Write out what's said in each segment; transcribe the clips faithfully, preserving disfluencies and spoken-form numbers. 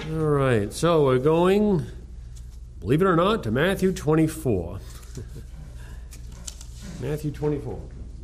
All right, so we're going, believe it or not, to Matthew twenty-four. Matthew twenty-four.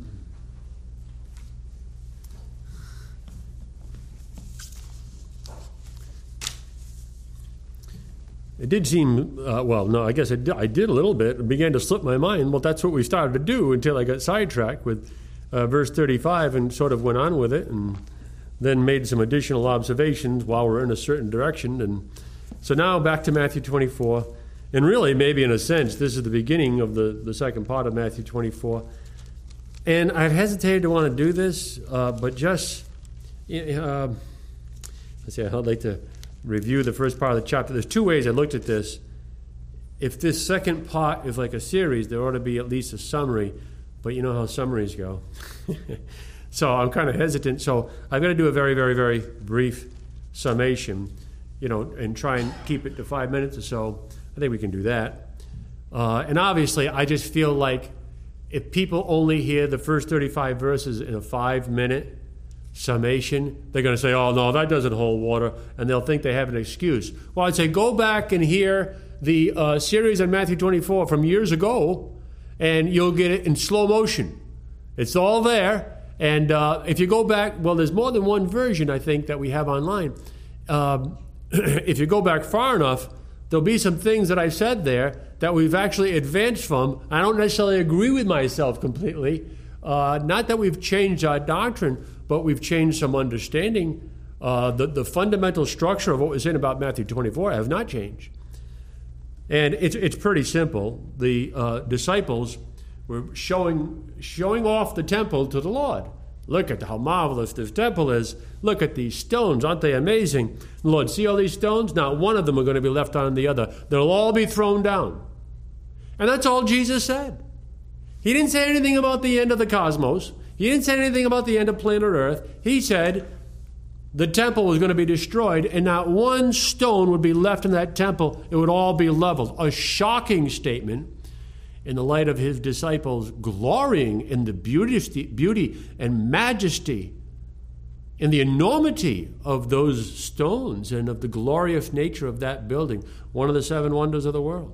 It did seem, uh, well, no, I guess I did, I did a little bit. It began to slip my mind. Well, that's what we started to do until I got sidetracked with uh, verse thirty-five and sort of went on with it and then made some additional observations while we're in a certain direction. And so now back to Matthew twenty-four. And really, maybe in a sense, this is the beginning of the, the second part of Matthew twenty-four. And I've hesitated to want to do this, uh, but just, uh, let's see, I'd like to review the first part of the chapter. There's two ways I looked at this. If this second part is like a series, there ought to be at least a summary, but you know how summaries go. So I'm kind of hesitant. So I've got to do a very, very, very brief summation, you know, and try and keep it to five minutes or so. I think we can do that. Uh, and obviously, I just feel like if people only hear the first thirty-five verses in a five-minute summation, they're going to say, oh, no, that doesn't hold water, and they'll think they have an excuse. Well, I'd say go back and hear the uh, series on Matthew twenty-four from years ago, and you'll get it in slow motion. It's all there. And uh, if you go back, well, there's more than one version, I think, that we have online. Um, if you go back far enough, there'll be some things that I said there that we've actually advanced from. I don't necessarily agree with myself completely. Uh, not that we've changed our doctrine, but we've changed some understanding. Uh, the, the fundamental structure of what we're saying about Matthew twenty-four have not changed. And it's it's pretty simple. The uh, disciples were showing showing off the temple to the Lord. Look at how marvelous this temple is. Look at these stones. Aren't they amazing? Lord, see all these stones? Not one of them are going to be left on the other. They'll all be thrown down. And that's all Jesus said. He didn't say anything about the end of the cosmos. He didn't say anything about the end of planet Earth. He said the temple was going to be destroyed and not one stone would be left in that temple. It would all be leveled. A shocking statement in the light of his disciples glorying in the beauty, beauty and majesty and the enormity of those stones and of the glorious nature of that building, one of the seven wonders of the world.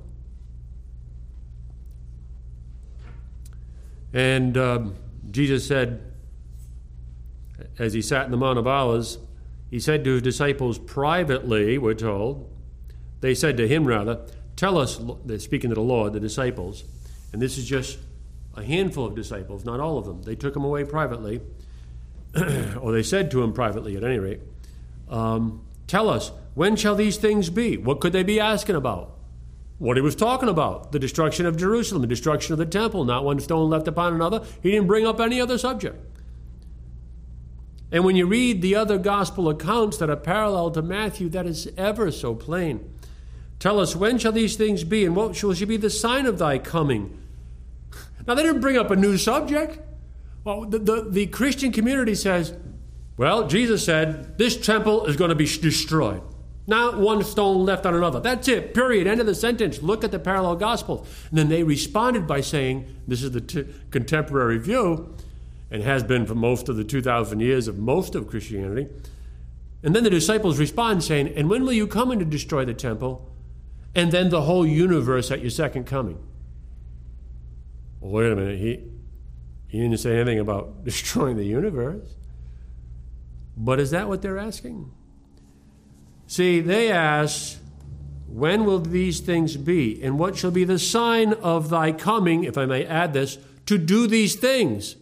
And um, Jesus said, as he sat in the Mount of Olives, he said to his disciples privately, we're told, they said to him rather, tell us, they're speaking to the Lord, the disciples, and this is just a handful of disciples, not all of them. They took him away privately, or they said to him privately at any rate, um, tell us, when shall these things be? What could they be asking about? What he was talking about, the destruction of Jerusalem, the destruction of the temple, not one stone left upon another. He didn't bring up any other subject. And when you read the other gospel accounts that are parallel to Matthew, that is ever so plain. Tell us, when shall these things be, and what shall be the sign of thy coming? Now, they didn't bring up a new subject. Well, the, the, the Christian community says, well, Jesus said, this temple is going to be destroyed. Not one stone left on another. That's it, period, end of the sentence. Look at the parallel gospels. And then they responded by saying, this is the t- contemporary view, and has been for most of the two thousand years of most of Christianity. And then the disciples respond saying, and when will you come in to destroy the temple, and then the whole universe at your second coming? Well, wait a minute, he, he didn't say anything about destroying the universe. But is that what they're asking? See, they ask, when will these things be? And what shall be the sign of thy coming, if I may add this, to do these things?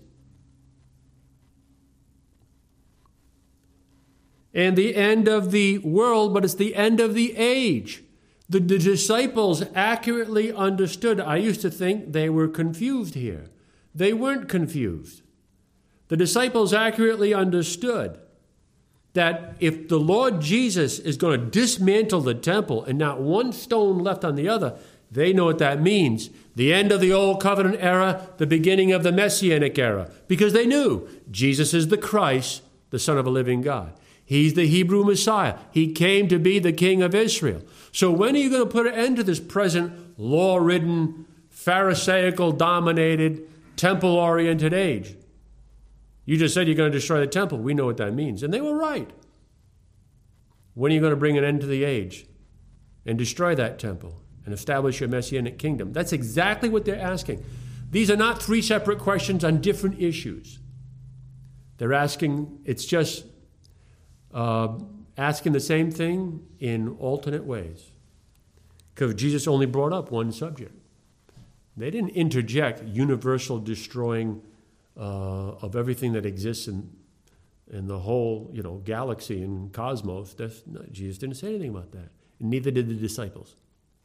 And the end of the world, but it's the end of the age. The, the disciples accurately understood. I used to think they were confused here. They weren't confused. The disciples accurately understood that if the Lord Jesus is going to dismantle the temple and not one stone left on the other, they know what that means. The end of the Old Covenant era, the beginning of the Messianic era. Because they knew Jesus is the Christ, the Son of a living God. He's the Hebrew Messiah. He came to be the King of Israel. So when are you going to put an end to this present law-ridden, Pharisaical-dominated, temple-oriented age? You just said you're going to destroy the temple. We know what that means. And they were right. When are you going to bring an end to the age and destroy that temple and establish your messianic kingdom? That's exactly what they're asking. These are not three separate questions on different issues. They're asking, it's just uh, asking the same thing in alternate ways. Because Jesus only brought up one subject. They didn't interject universal destroying uh, of everything that exists in in the whole, you know, galaxy and cosmos. That's not, Jesus didn't say anything about that. And neither did the disciples.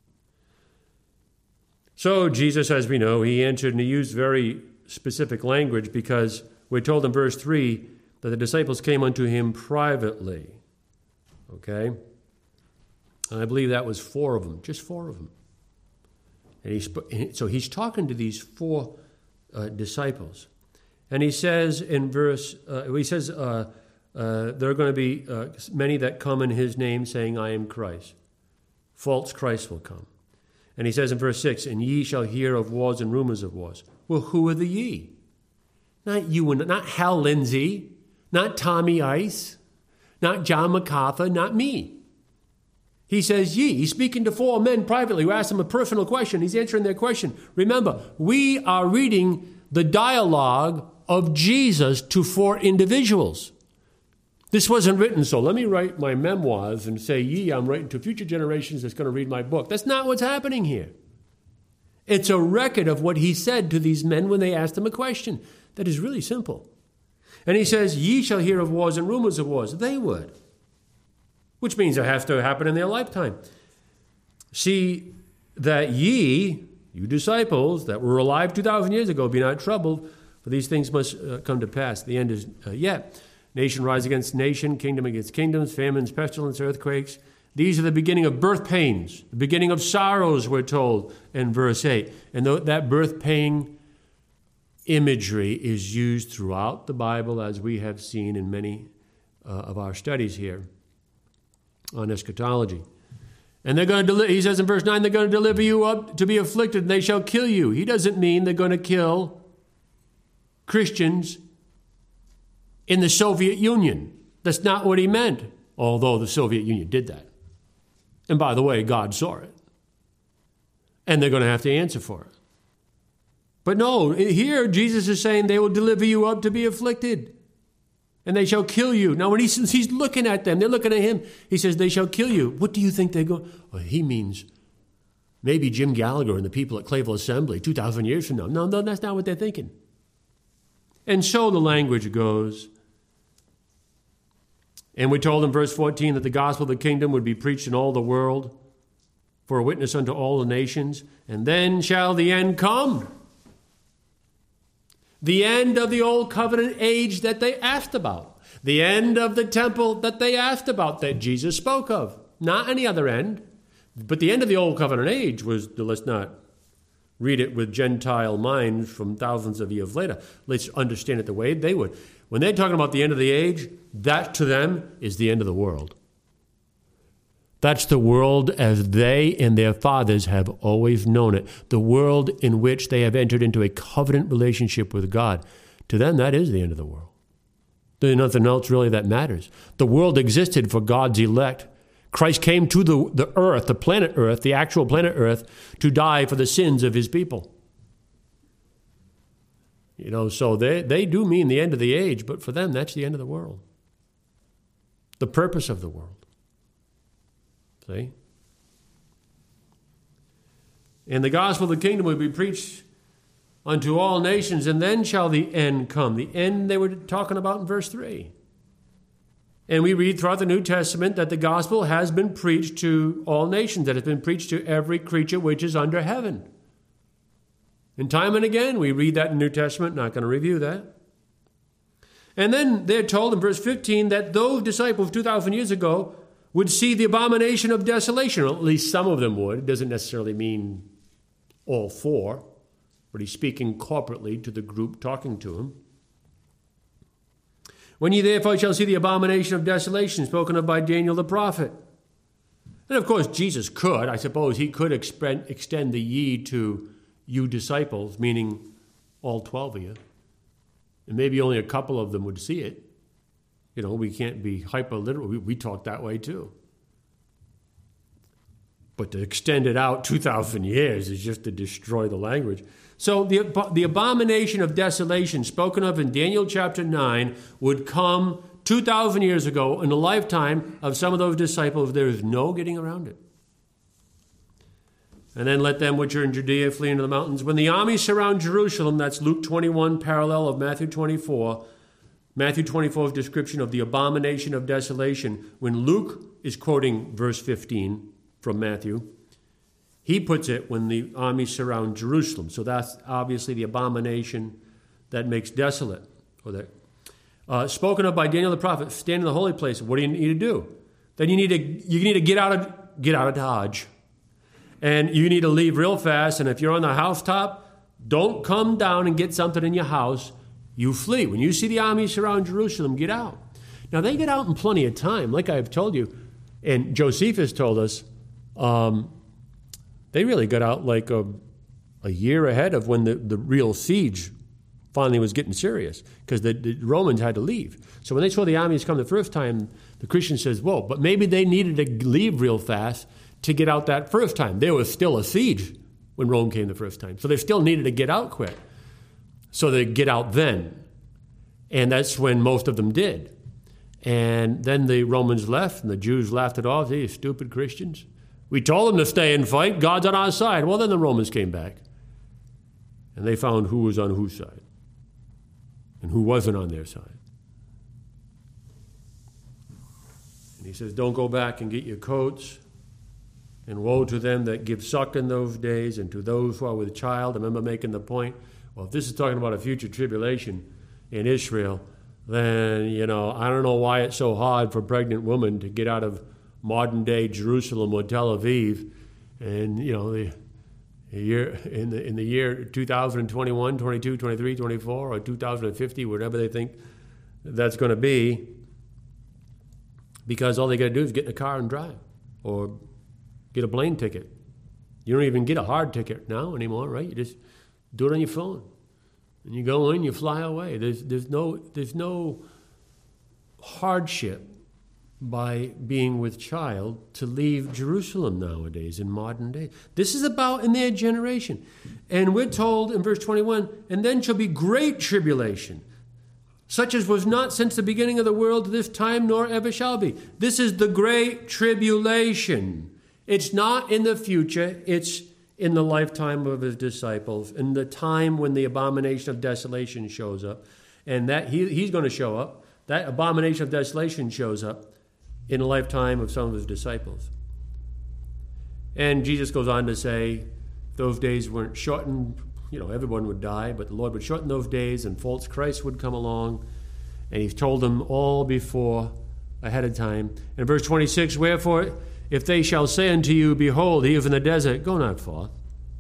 So Jesus, as we know, he answered and he used very specific language because we're told in verse three that the disciples came unto him privately. Okay? And I believe that was four of them, just four of them. And he sp- so he's talking to these four uh, disciples. And he says in verse, uh, he says, uh, uh, there are going to be uh, many that come in his name saying, I am Christ. False Christ will come. And he says in verse six, and ye shall hear of wars and rumors of wars. Well, who are the ye? Not you and not Hal Lindsey, not Tommy Ice, not John MacArthur, not me. He says ye. He's speaking to four men privately who asked him a personal question. He's answering their question. Remember, we are reading the dialogue of Jesus to four individuals. This wasn't written, so let me write my memoirs and say, ye, I'm writing to future generations that's going to read my book. That's not what's happening here. It's a record of what he said to these men when they asked him a question. That is really simple. And he says, ye shall hear of wars and rumors of wars. They would. Which means it has to happen in their lifetime. See that ye, you disciples that were alive two thousand years ago, be not troubled, for these things must uh, come to pass. The end is uh, yet. Nation rise against nation, kingdom against kingdoms, famines, pestilence, earthquakes. These are the beginning of birth pains, the beginning of sorrows, we're told in verse eight. And th- that birth pain imagery is used throughout the Bible, as we have seen in many uh, of our studies here on eschatology. And they're going to, deli- he says in verse nine, they're going to deliver you up to be afflicted, and they shall kill you. He doesn't mean they're going to kill Christians in the Soviet Union. That's not what he meant, although the Soviet Union did that. And by the way, God saw it. And they're going to have to answer for it. But no, here Jesus is saying they will deliver you up to be afflicted. And they shall kill you. Now, when he says he's looking at them, they're looking at him. He says, they shall kill you. What do you think they're going? Well, he means maybe Jim Gallagher and the people at Clayville Assembly two thousand years from now. No, no, that's not what they're thinking. And so the language goes. And we told in verse fourteen that the gospel of the kingdom would be preached in all the world for a witness unto all the nations. And then shall the end come. The end of the old covenant age that they asked about. The end of the temple that they asked about, that Jesus spoke of. Not any other end. But the end of the old covenant age was, let's not read it with Gentile minds from thousands of years later. Let's understand it the way they would. When they're talking about the end of the age, that to them is the end of the world. That's the world as they and their fathers have always known it. The world in which they have entered into a covenant relationship with God. To them, that is the end of the world. There's nothing else really that matters. The world existed for God's elect. Christ came to the, the earth, the planet Earth, the actual planet Earth, to die for the sins of his people. You know, so they, they do mean the end of the age, but for them, that's the end of the world. The purpose of the world. See? And the gospel of the kingdom will be preached unto all nations, and then shall the end come. The end they were talking about in verse three. And we read throughout the New Testament that the gospel has been preached to all nations, that it's been preached to every creature which is under heaven. And time and again, we read that in the New Testament, not going to review that. And then they're told in verse fifteen that those disciples two thousand years ago would see the abomination of desolation, or at least some of them would. It doesn't necessarily mean all four, but he's speaking corporately to the group talking to him. When ye therefore shall see the abomination of desolation spoken of by Daniel the prophet. And of course, Jesus could, I suppose, he could extend the ye to you disciples, meaning all twelve of you. And maybe only a couple of them would see it. You know, we can't be hyper-literal. We, we talk that way too. But to extend it out two thousand years is just to destroy the language. So the, the abomination of desolation spoken of in Daniel chapter nine would come two thousand years ago in the lifetime of some of those disciples. There is no getting around it. And then let them which are in Judea flee into the mountains. When the armies surround Jerusalem, that's Luke twenty-one, parallel of Matthew twenty-four. Matthew twenty-four's description of the abomination of desolation. When Luke is quoting verse fifteen from Matthew, he puts it when the armies surround Jerusalem. So that's obviously the abomination that makes desolate. Or that, uh, spoken of by Daniel the prophet, stand in the holy place. What do you need to do? Then you need to you need to get out of get out of Dodge. And you need to leave real fast. And if you're on the housetop, don't come down and get something in your house. You flee. When you see the army surround Jerusalem, get out. Now, they get out in plenty of time, like I've told you. And Josephus told us um, they really got out like a, a year ahead of when the, the real siege finally was getting serious, because the, the Romans had to leave. So when they saw the armies come the first time, the Christian says, whoa, but maybe they needed to leave real fast to get out that first time. There was still a siege when Rome came the first time. So they still needed to get out quick. So they get out then. And that's when most of them did. And then the Romans left, and the Jews laughed it off. These stupid Christians. We told them to stay and fight. God's on our side. Well, then the Romans came back. And they found who was on whose side and who wasn't on their side. And he says, don't go back and get your coats. And woe to them that give suck in those days, and to those who are with child. I remember making the point, well, if this is talking about a future tribulation in Israel, then, you know, I don't know why it's so hard for a pregnant woman to get out of modern-day Jerusalem or Tel Aviv. And, you know, the, the year in the in the year two thousand twenty-one, twenty-two, twenty-three, twenty-four, or two thousand fifty, whatever they think that's going to be, because all they got to do is get in a car and drive, or get a plane ticket. You don't even get a hard ticket now anymore, right? You just do it on your phone. And you go in, you fly away. There's there's no there's no hardship by being with child to leave Jerusalem nowadays in modern day. This is about in their generation. And we're told in verse twenty-one, and then shall be great tribulation, such as was not since the beginning of the world to this time, nor ever shall be. This is the great tribulation. It's not in the future, it's in the lifetime of his disciples, in the time when the abomination of desolation shows up. And that he, he's going to show up. That abomination of desolation shows up in the lifetime of some of his disciples. And Jesus goes on to say, if those days weren't shortened, you know, everyone would die, but the Lord would shorten those days, and false Christ would come along. And he's told them all before, ahead of time. In verse twenty-six, wherefore, if they shall say unto you, behold, he is in the desert, go not forth.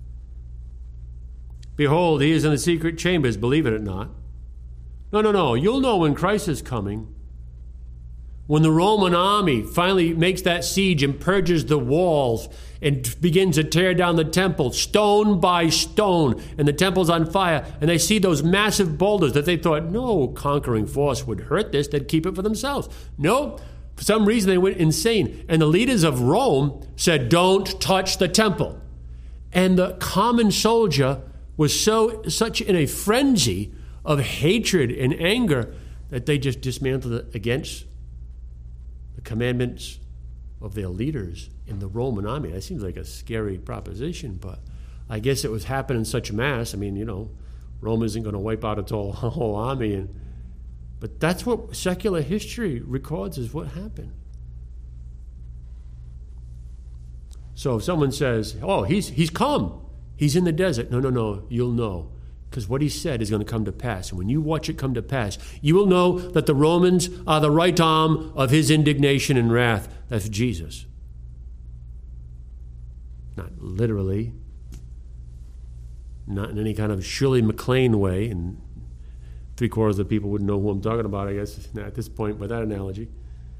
Behold, he is in the secret chambers, believe it or not. No, no, no. You'll know when Christ is coming. When the Roman army finally makes that siege and purges the walls and begins to tear down the temple, stone by stone, and the temple's on fire, and they see those massive boulders that they thought no conquering force would hurt this, they'd keep it for themselves. No. For some reason, they went insane. And the leaders of Rome said, don't touch the temple. And the common soldier was so such in a frenzy of hatred and anger that they just dismantled it against the commandments of their leaders in the Roman army. That seems like a scary proposition, but I guess it was happening in such mass. I mean, you know, Rome isn't going to wipe out its whole, whole army and But that's what secular history records is what happened. So if someone says, oh, he's he's come. He's in the desert. No, no, no. You'll know. Because what he said is going to come to pass. And when you watch it come to pass, you will know that the Romans are the right arm of his indignation and wrath. That's Jesus. Not literally. Not in any kind of Shirley MacLaine way. And three quarters of the people wouldn't know who I'm talking about, I guess, at this point, by that analogy.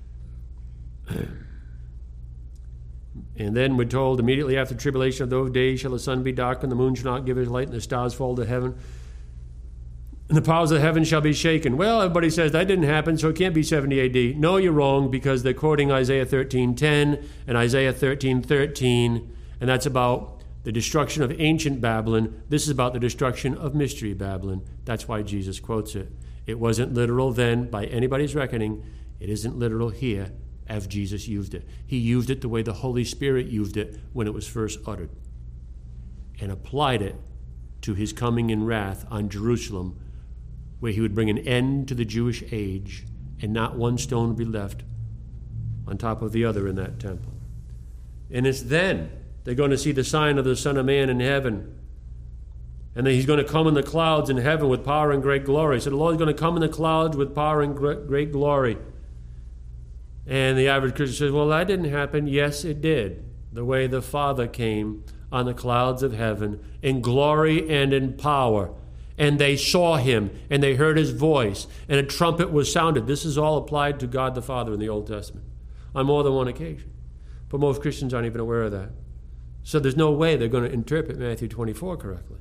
And then we're told, immediately after the tribulation of those days shall the sun be darkened, the moon shall not give his light, and the stars fall to heaven. and the powers of heaven shall be shaken. Well, everybody says that didn't happen, so it can't be seventy A D. No, you're wrong, because they're quoting Isaiah thirteen ten and Isaiah thirteen thirteen, and that's about the destruction of ancient Babylon. This is about the destruction of mystery Babylon. That's why Jesus quotes it. It wasn't literal then by anybody's reckoning. It isn't literal here as Jesus used it. He used it the way the Holy Spirit used it when it was first uttered, and applied it to his coming in wrath on Jerusalem, where he would bring an end to the Jewish age, and not one stone would be left on top of the other in that temple. And it's then they're going to see the sign of the Son of Man in heaven. And then he's going to come in the clouds in heaven with power and great glory. So the Lord's going to come in the clouds with power and great glory. And the average Christian says, well, that didn't happen. Yes, it did. The way the Father came on the clouds of heaven in glory and in power. And they saw him, and they heard his voice, and a trumpet was sounded. This is all applied to God the Father in the Old Testament on more than one occasion. But most Christians aren't even aware of that. So there's no way they're going to interpret Matthew twenty-four correctly.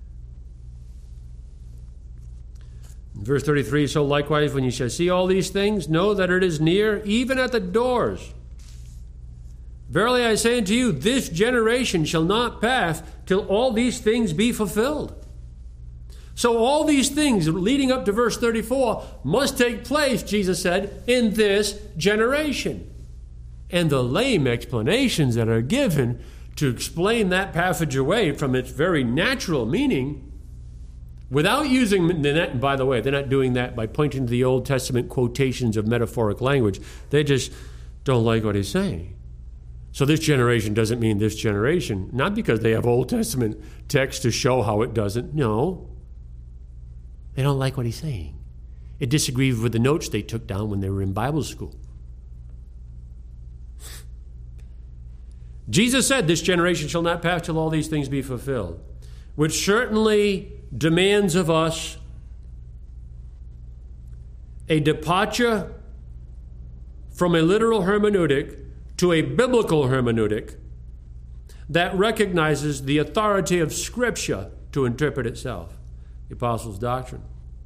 In verse thirty-three, so likewise, when you shall see all these things, know that it is near, even at the doors. Verily I say unto you, this generation shall not pass till all these things be fulfilled. So all these things leading up to verse thirty-four must take place, Jesus said, in this generation. And the lame explanations that are given to explain that passage away from its very natural meaning, without using, and by the way, they're not doing that by pointing to the Old Testament quotations of metaphoric language. They just don't like what he's saying. So this generation doesn't mean this generation, not because they have Old Testament text to show how it doesn't. No. They don't like what he's saying. It disagrees with the notes they took down when they were in Bible school. Jesus said, this generation shall not pass till all these things be fulfilled, which certainly demands of us a departure from a literal hermeneutic to a biblical hermeneutic that recognizes the authority of Scripture to interpret itself. The Apostles' doctrine.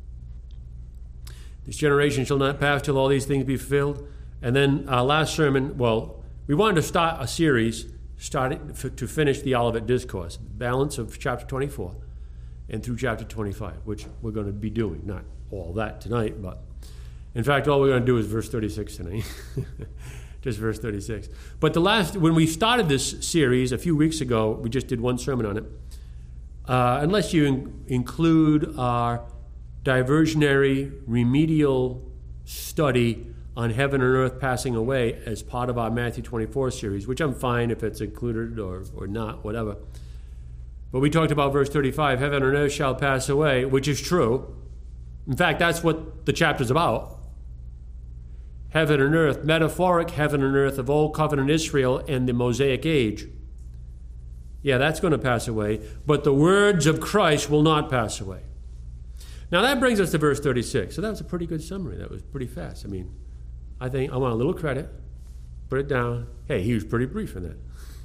This generation shall not pass till all these things be fulfilled. And then our last sermon, well, we wanted to start a series starting to finish the Olivet Discourse, balance of chapter twenty-four and through chapter twenty-five, which we're going to be doing. Not all that tonight, but in fact, all we're going to do is verse thirty-six tonight. Just verse thirty-six. But the last, when we started this series a few weeks ago, we just did one sermon on it. Uh, unless you in- include our diversionary remedial study on heaven and earth passing away as part of our Matthew twenty-four series, which I'm fine if it's included or, or not, whatever. But we talked about verse thirty-five, heaven and earth shall pass away, which is true. In fact, that's what the chapter's about. Heaven and earth, metaphoric heaven and earth of old covenant Israel and the Mosaic age. Yeah, that's going to pass away, but the words of Christ will not pass away. Now that brings us to verse thirty-six. So that was a pretty good summary. That was pretty fast. I mean, I think I want a little credit. Put it down. Hey, he was pretty brief in that.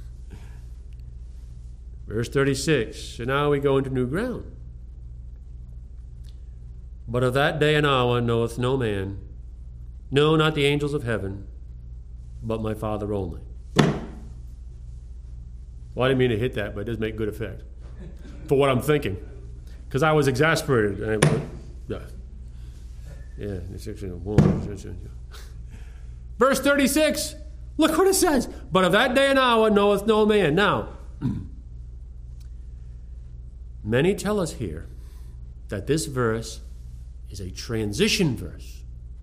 Verse thirty-six. So now we go into new ground. But of that day and hour knoweth no man, no, not the angels of heaven, but my Father only. Well, I didn't mean to hit that, but it does make good effect for what I'm thinking. Because I was exasperated. And I went, yeah. Yeah. Verse thirty-six, look what it says. But of that day and hour knoweth no man. Now, many tell us here that this verse is a transition verse.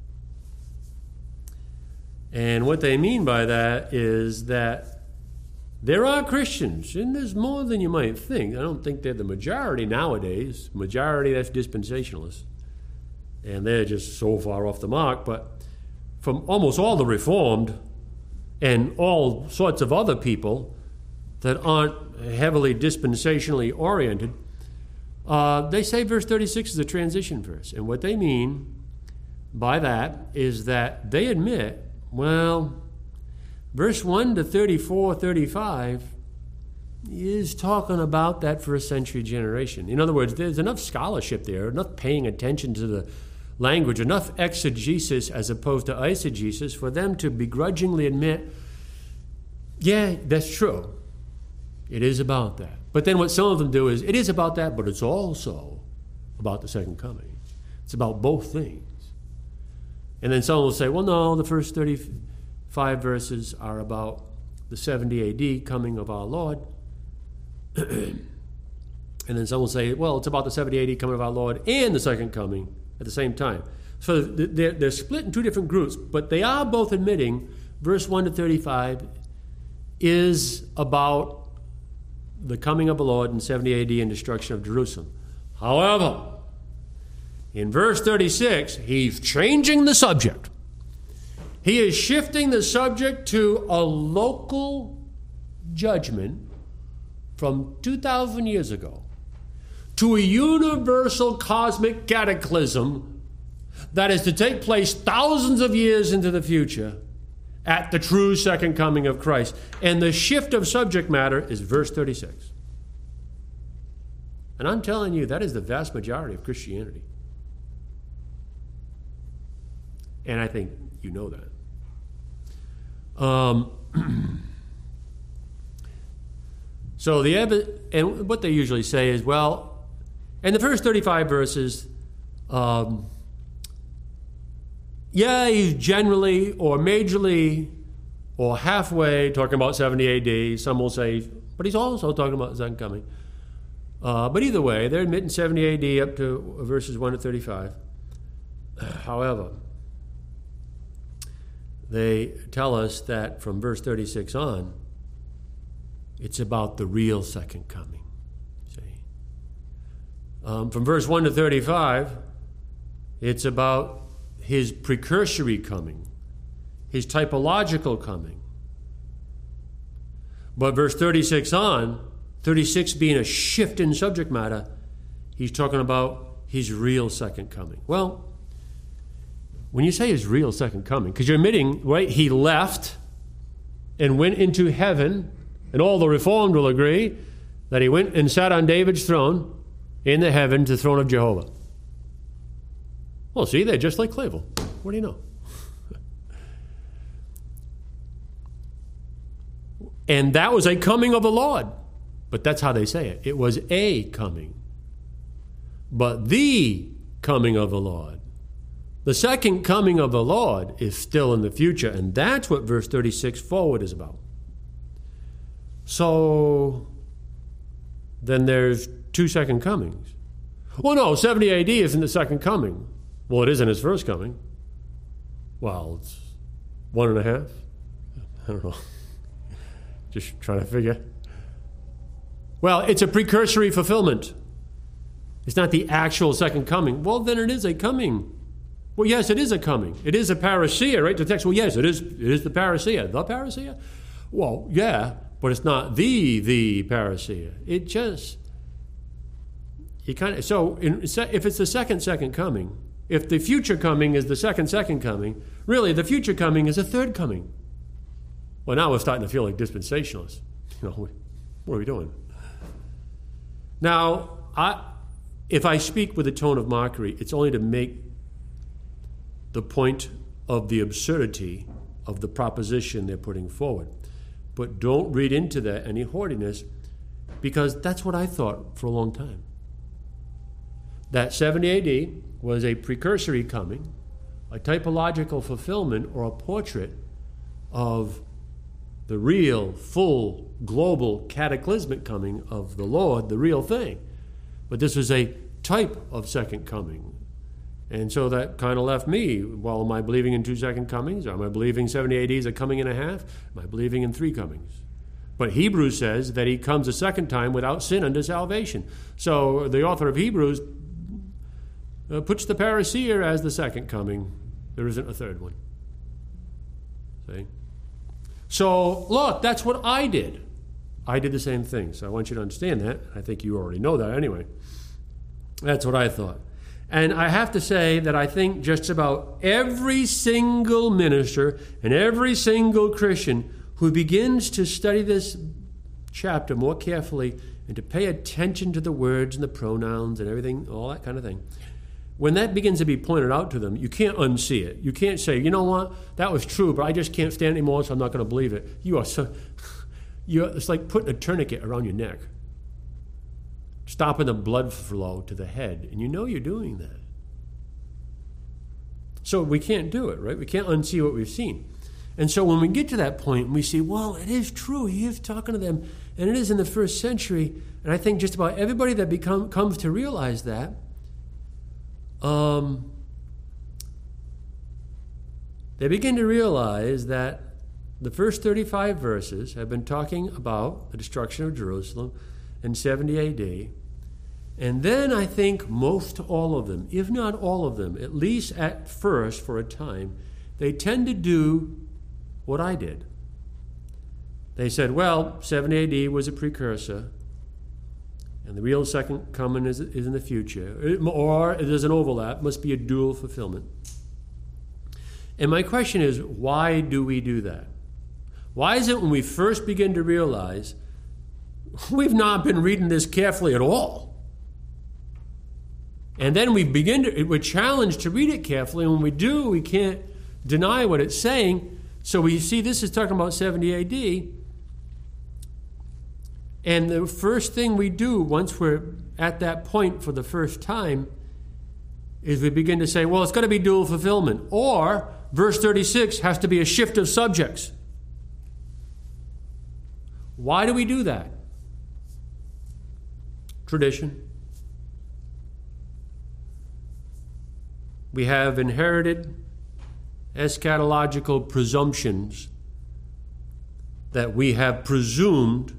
And what they mean by that is that there are Christians, and there's more than you might think. I don't think they're the majority nowadays. Majority, that's dispensationalists. And they're just so far off the mark. But from almost all the Reformed and all sorts of other people that aren't heavily dispensationally oriented, uh, they say verse thirty-six is a transition verse. And what they mean by that is that they admit, well, verse one to thirty-four, thirty-five, is talking about that first century generation. In other words, there's enough scholarship there, enough paying attention to the language, enough exegesis as opposed to eisegesis for them to begrudgingly admit, yeah, that's true. It is about that. But then what some of them do is, it is about that, but it's also about the second coming. It's about both things. And then someone will say, well, no, the first thirty-five verses are about the seventy A D coming of our Lord. And then someone will say, well, it's about the seventy A D coming of our Lord and the second coming at the same time. So they're, they're split in two different groups, but they are both admitting verse one to thirty-five is about the coming of the Lord in seventy A D and destruction of Jerusalem. However, in verse thirty-six, he's changing the subject. He is shifting the subject to a local judgment from two thousand years ago to a universal cosmic cataclysm that is to take place thousands of years into the future at the true second coming of Christ. And the shift of subject matter is verse thirty-six. And I'm telling you, that is the vast majority of Christianity. And I think you know that. Um, so the and what they usually say is, well, in the first thirty-five verses, um, yeah, he's generally or majorly or halfway talking about seventy A D. Some will say, but he's also talking about the second coming. Uh, but either way, they're admitting seventy A D up to verses one to thirty-five. However, they tell us that from verse thirty-six on, it's about the real second coming. See? Um, from verse one to thirty-five, it's about his precursory coming, his typological coming. But verse thirty-six on, thirty-six being a shift in subject matter, he's talking about his real second coming. Well, when you say his real second coming, because you're admitting, right, he left and went into heaven, and all the Reformed will agree that he went and sat on David's throne in the heavens, the throne of Jehovah. Well, see, they're just like Clayville. What do you know? And that was a coming of the Lord. But that's how they say it. It was a coming. But the coming of the Lord. The second coming of the Lord is still in the future, and that's what verse thirty-six forward is about. So, then there's two second comings. Well, no, seventy A D isn't the second coming. Well, it isn't his first coming. Well, it's one and a half. I don't know. Just trying to figure. Well, it's a precursory fulfillment. It's not the actual second coming. Well, then it is a coming. Well, yes, it is a coming. It is a parousia, right? The text, well, yes, it is It is the parousia. The parousia? Well, yeah, but it's not the, the parousia. It just, you kind of, so in, if it's the second, second coming, if the future coming is the second, second coming, really the future coming is a third coming. Well, now we're starting to feel like dispensationalists. You know, what are we doing? Now, I, if I speak with a tone of mockery, it's only to make the point of the absurdity of the proposition they're putting forward. But don't read into that any haughtiness, because that's what I thought for a long time. That seventy A D was a precursory coming, a typological fulfillment or a portrait of the real, full, global, cataclysmic coming of the Lord, the real thing. But this was a type of second coming. And so that kind of left me, well, am I believing in two second comings? Am I believing seventy A D is a coming and a half? Am I believing in three comings? But Hebrews says that he comes a second time without sin unto salvation. So the author of Hebrews uh, puts the parousia as the second coming. There isn't a third one. See? So, look, that's what I did. I did the same thing. So I want you to understand that. I think you already know that anyway. That's what I thought. And I have to say that I think just about every single minister and every single Christian who begins to study this chapter more carefully and to pay attention to the words and the pronouns and everything, all that kind of thing, when that begins to be pointed out to them, you can't unsee it. You can't say, you know what, that was true, but I just can't stand it anymore, so I'm not going to believe it. You are so, you it's like putting a tourniquet around your neck, stopping the blood flow to the head, and you know you're doing that. So we can't do it, right? We can't unsee what we've seen. And so when we get to that point, we see, well, it is true. He is talking to them, and it is in the first century. And I think just about everybody that become, comes to realize that, um, they begin to realize that the first thirty-five verses have been talking about the destruction of Jerusalem in seventy A D. And then I think most all of them, if not all of them, at least at first for a time, they tend to do what I did. They said, well, seventy A D was a precursor, and the real second coming is, is in the future. It, or there's an overlap, must be a dual fulfillment. And my question is, why do we do that? Why is it when we first begin to realize we've not been reading this carefully at all? And then we begin to, we're challenged to read it carefully, and when we do, we can't deny what it's saying. So we see this is talking about seventy A D, and the first thing we do once we're at that point for the first time is we begin to say, well, it's got to be dual fulfillment, or verse thirty-six has to be a shift of subjects. Why do we do that? Tradition. We have inherited eschatological presumptions that we have presumed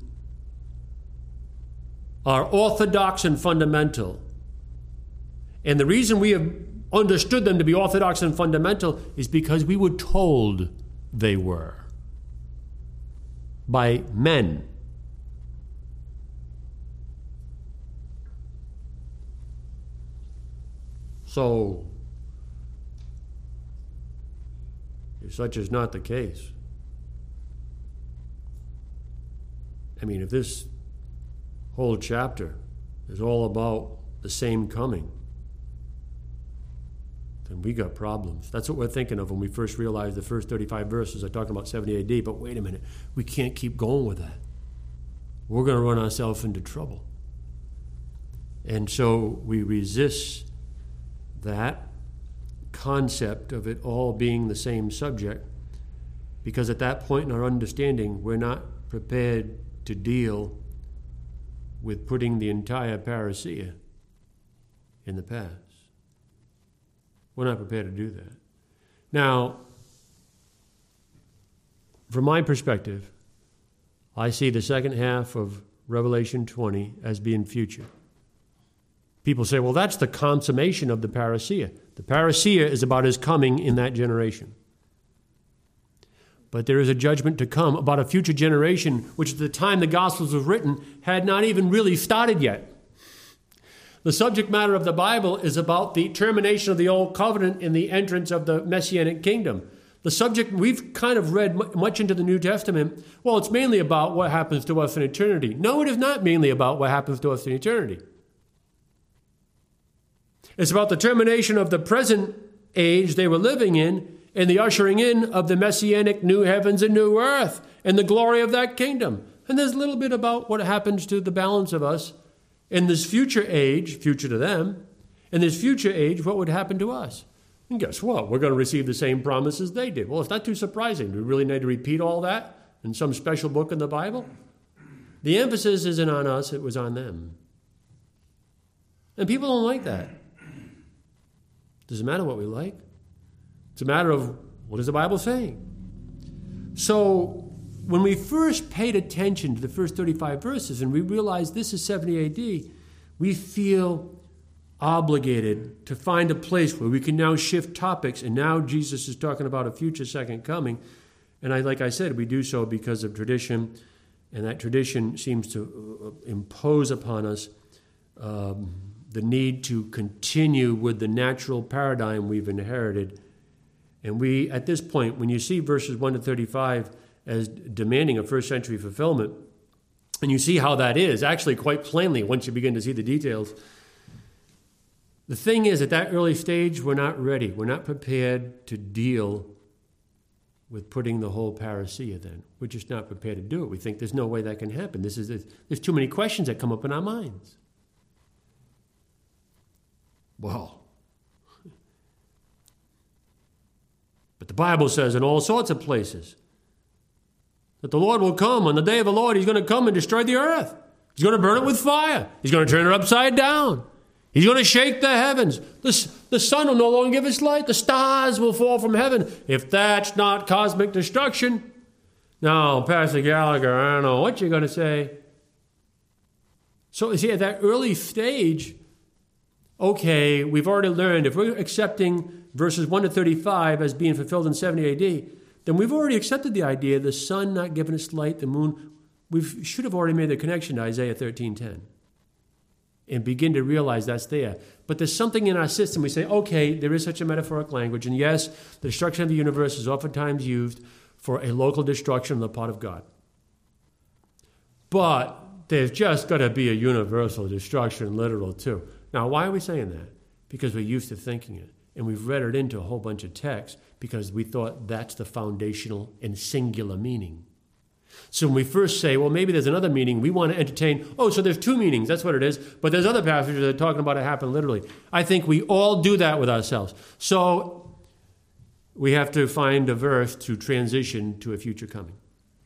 are orthodox and fundamental. And the reason we have understood them to be orthodox and fundamental is because we were told they were by men. So, if such is not the case, I mean, if this whole chapter is all about the same coming, then we got problems. That's what we're thinking of when we first realized the first thirty-five verses are talking about seventy A D. But wait a minute, we can't keep going with that. We're going to run ourselves into trouble. And so we resist that concept of it all being the same subject, because at that point in our understanding, we're not prepared to deal with putting the entire parousia in the past. We're not prepared to do that. Now, from my perspective, I see the second half of Revelation twenty as being future. People say, well, that's the consummation of the parousia. The parousia is about his coming in that generation. But there is a judgment to come about a future generation, which at the time the Gospels were written had not even really started yet. The subject matter of the Bible is about the termination of the Old Covenant and the entrance of the Messianic kingdom. The subject, we've kind of read much into the New Testament, well, it's mainly about what happens to us in eternity. No, it is not mainly about what happens to us in eternity. It's about the termination of the present age they were living in and the ushering in of the Messianic new heavens and new earth and the glory of that kingdom. And there's a little bit about what happens to the balance of us in this future age, future to them, in this future age, what would happen to us? And guess what? We're going to receive the same promises they did. Well, it's not too surprising. Do we really need to repeat all that in some special book in the Bible? The emphasis isn't on us, it was on them. And people don't like that. Doesn't matter what we like. It's a matter of what is the Bible saying? So when we first paid attention to the first thirty-five verses and we realized this is seventy A D, we feel obligated to find a place where we can now shift topics, and now Jesus is talking about a future second coming. And I, like I said, we do so because of tradition, and that tradition seems to impose upon us um, the need to continue with the natural paradigm we've inherited. And we, at this point, when you see verses one to thirty-five as demanding a first century fulfillment, And you see how that is, actually quite plainly once you begin to see the details. The thing is, at that early stage, we're not ready. We're not prepared to deal with putting the whole parousia then. We're just not prepared to do it. We think there's no way that can happen. This is There's too many questions that come up in our minds. Well, but the Bible says in all sorts of places that the Lord will come. On the day of the Lord, he's going to come and destroy the earth. He's going to burn it with fire. He's going to turn it upside down. He's going to shake the heavens. The, the sun will no longer give its light. The stars will fall from heaven. If that's not cosmic destruction. Now, Pastor Gallagher, I don't know what you're going to say. So, you see, at that early stage, okay, we've already learned if we're accepting verses one to thirty-five as being fulfilled in seventy A D, then we've already accepted the idea the sun not giving its light, the moon. We should have already made the connection to Isaiah thirteen ten and begin to realize that's there. But there's something in our system. We say, okay, there is such a metaphoric language. And yes, the destruction of the universe is oftentimes used for a local destruction on the part of God. But there's just got to be a universal destruction, literal too. Now, why are we saying that? Because we're used to thinking it. And we've read it into a whole bunch of texts because we thought that's the foundational and singular meaning. So when we first say, well, maybe there's another meaning, we want to entertain, oh, so there's two meanings, that's what it is, but there's other passages that are talking about it happen literally. I think we all do that with ourselves. So we have to find a verse to transition to a future coming.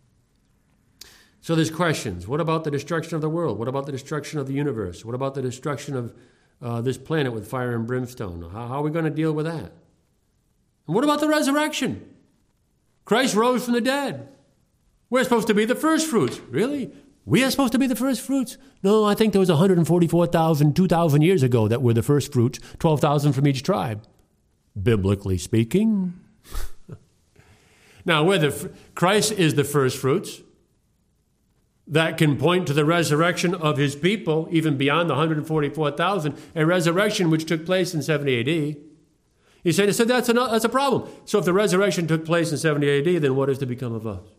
So there's questions. What about the destruction of the world? What about the destruction of the universe? What about the destruction of uh, this planet with fire and brimstone? How, how are we going to deal with that? And what about the resurrection? Christ rose from the dead. We're supposed to be the first fruits. Really? We are supposed to be the first fruits? No, I think there was one hundred forty-four thousand, two thousand years ago that were the first fruits, twelve thousand from each tribe. Biblically speaking. Now, we're the, Christ is the first fruits. That can point to the resurrection of his people, even beyond the one hundred forty-four thousand, a resurrection which took place in seventy A D. He said, so that's a, that's a problem. So if the resurrection took place in seventy A D, then what is to become of us?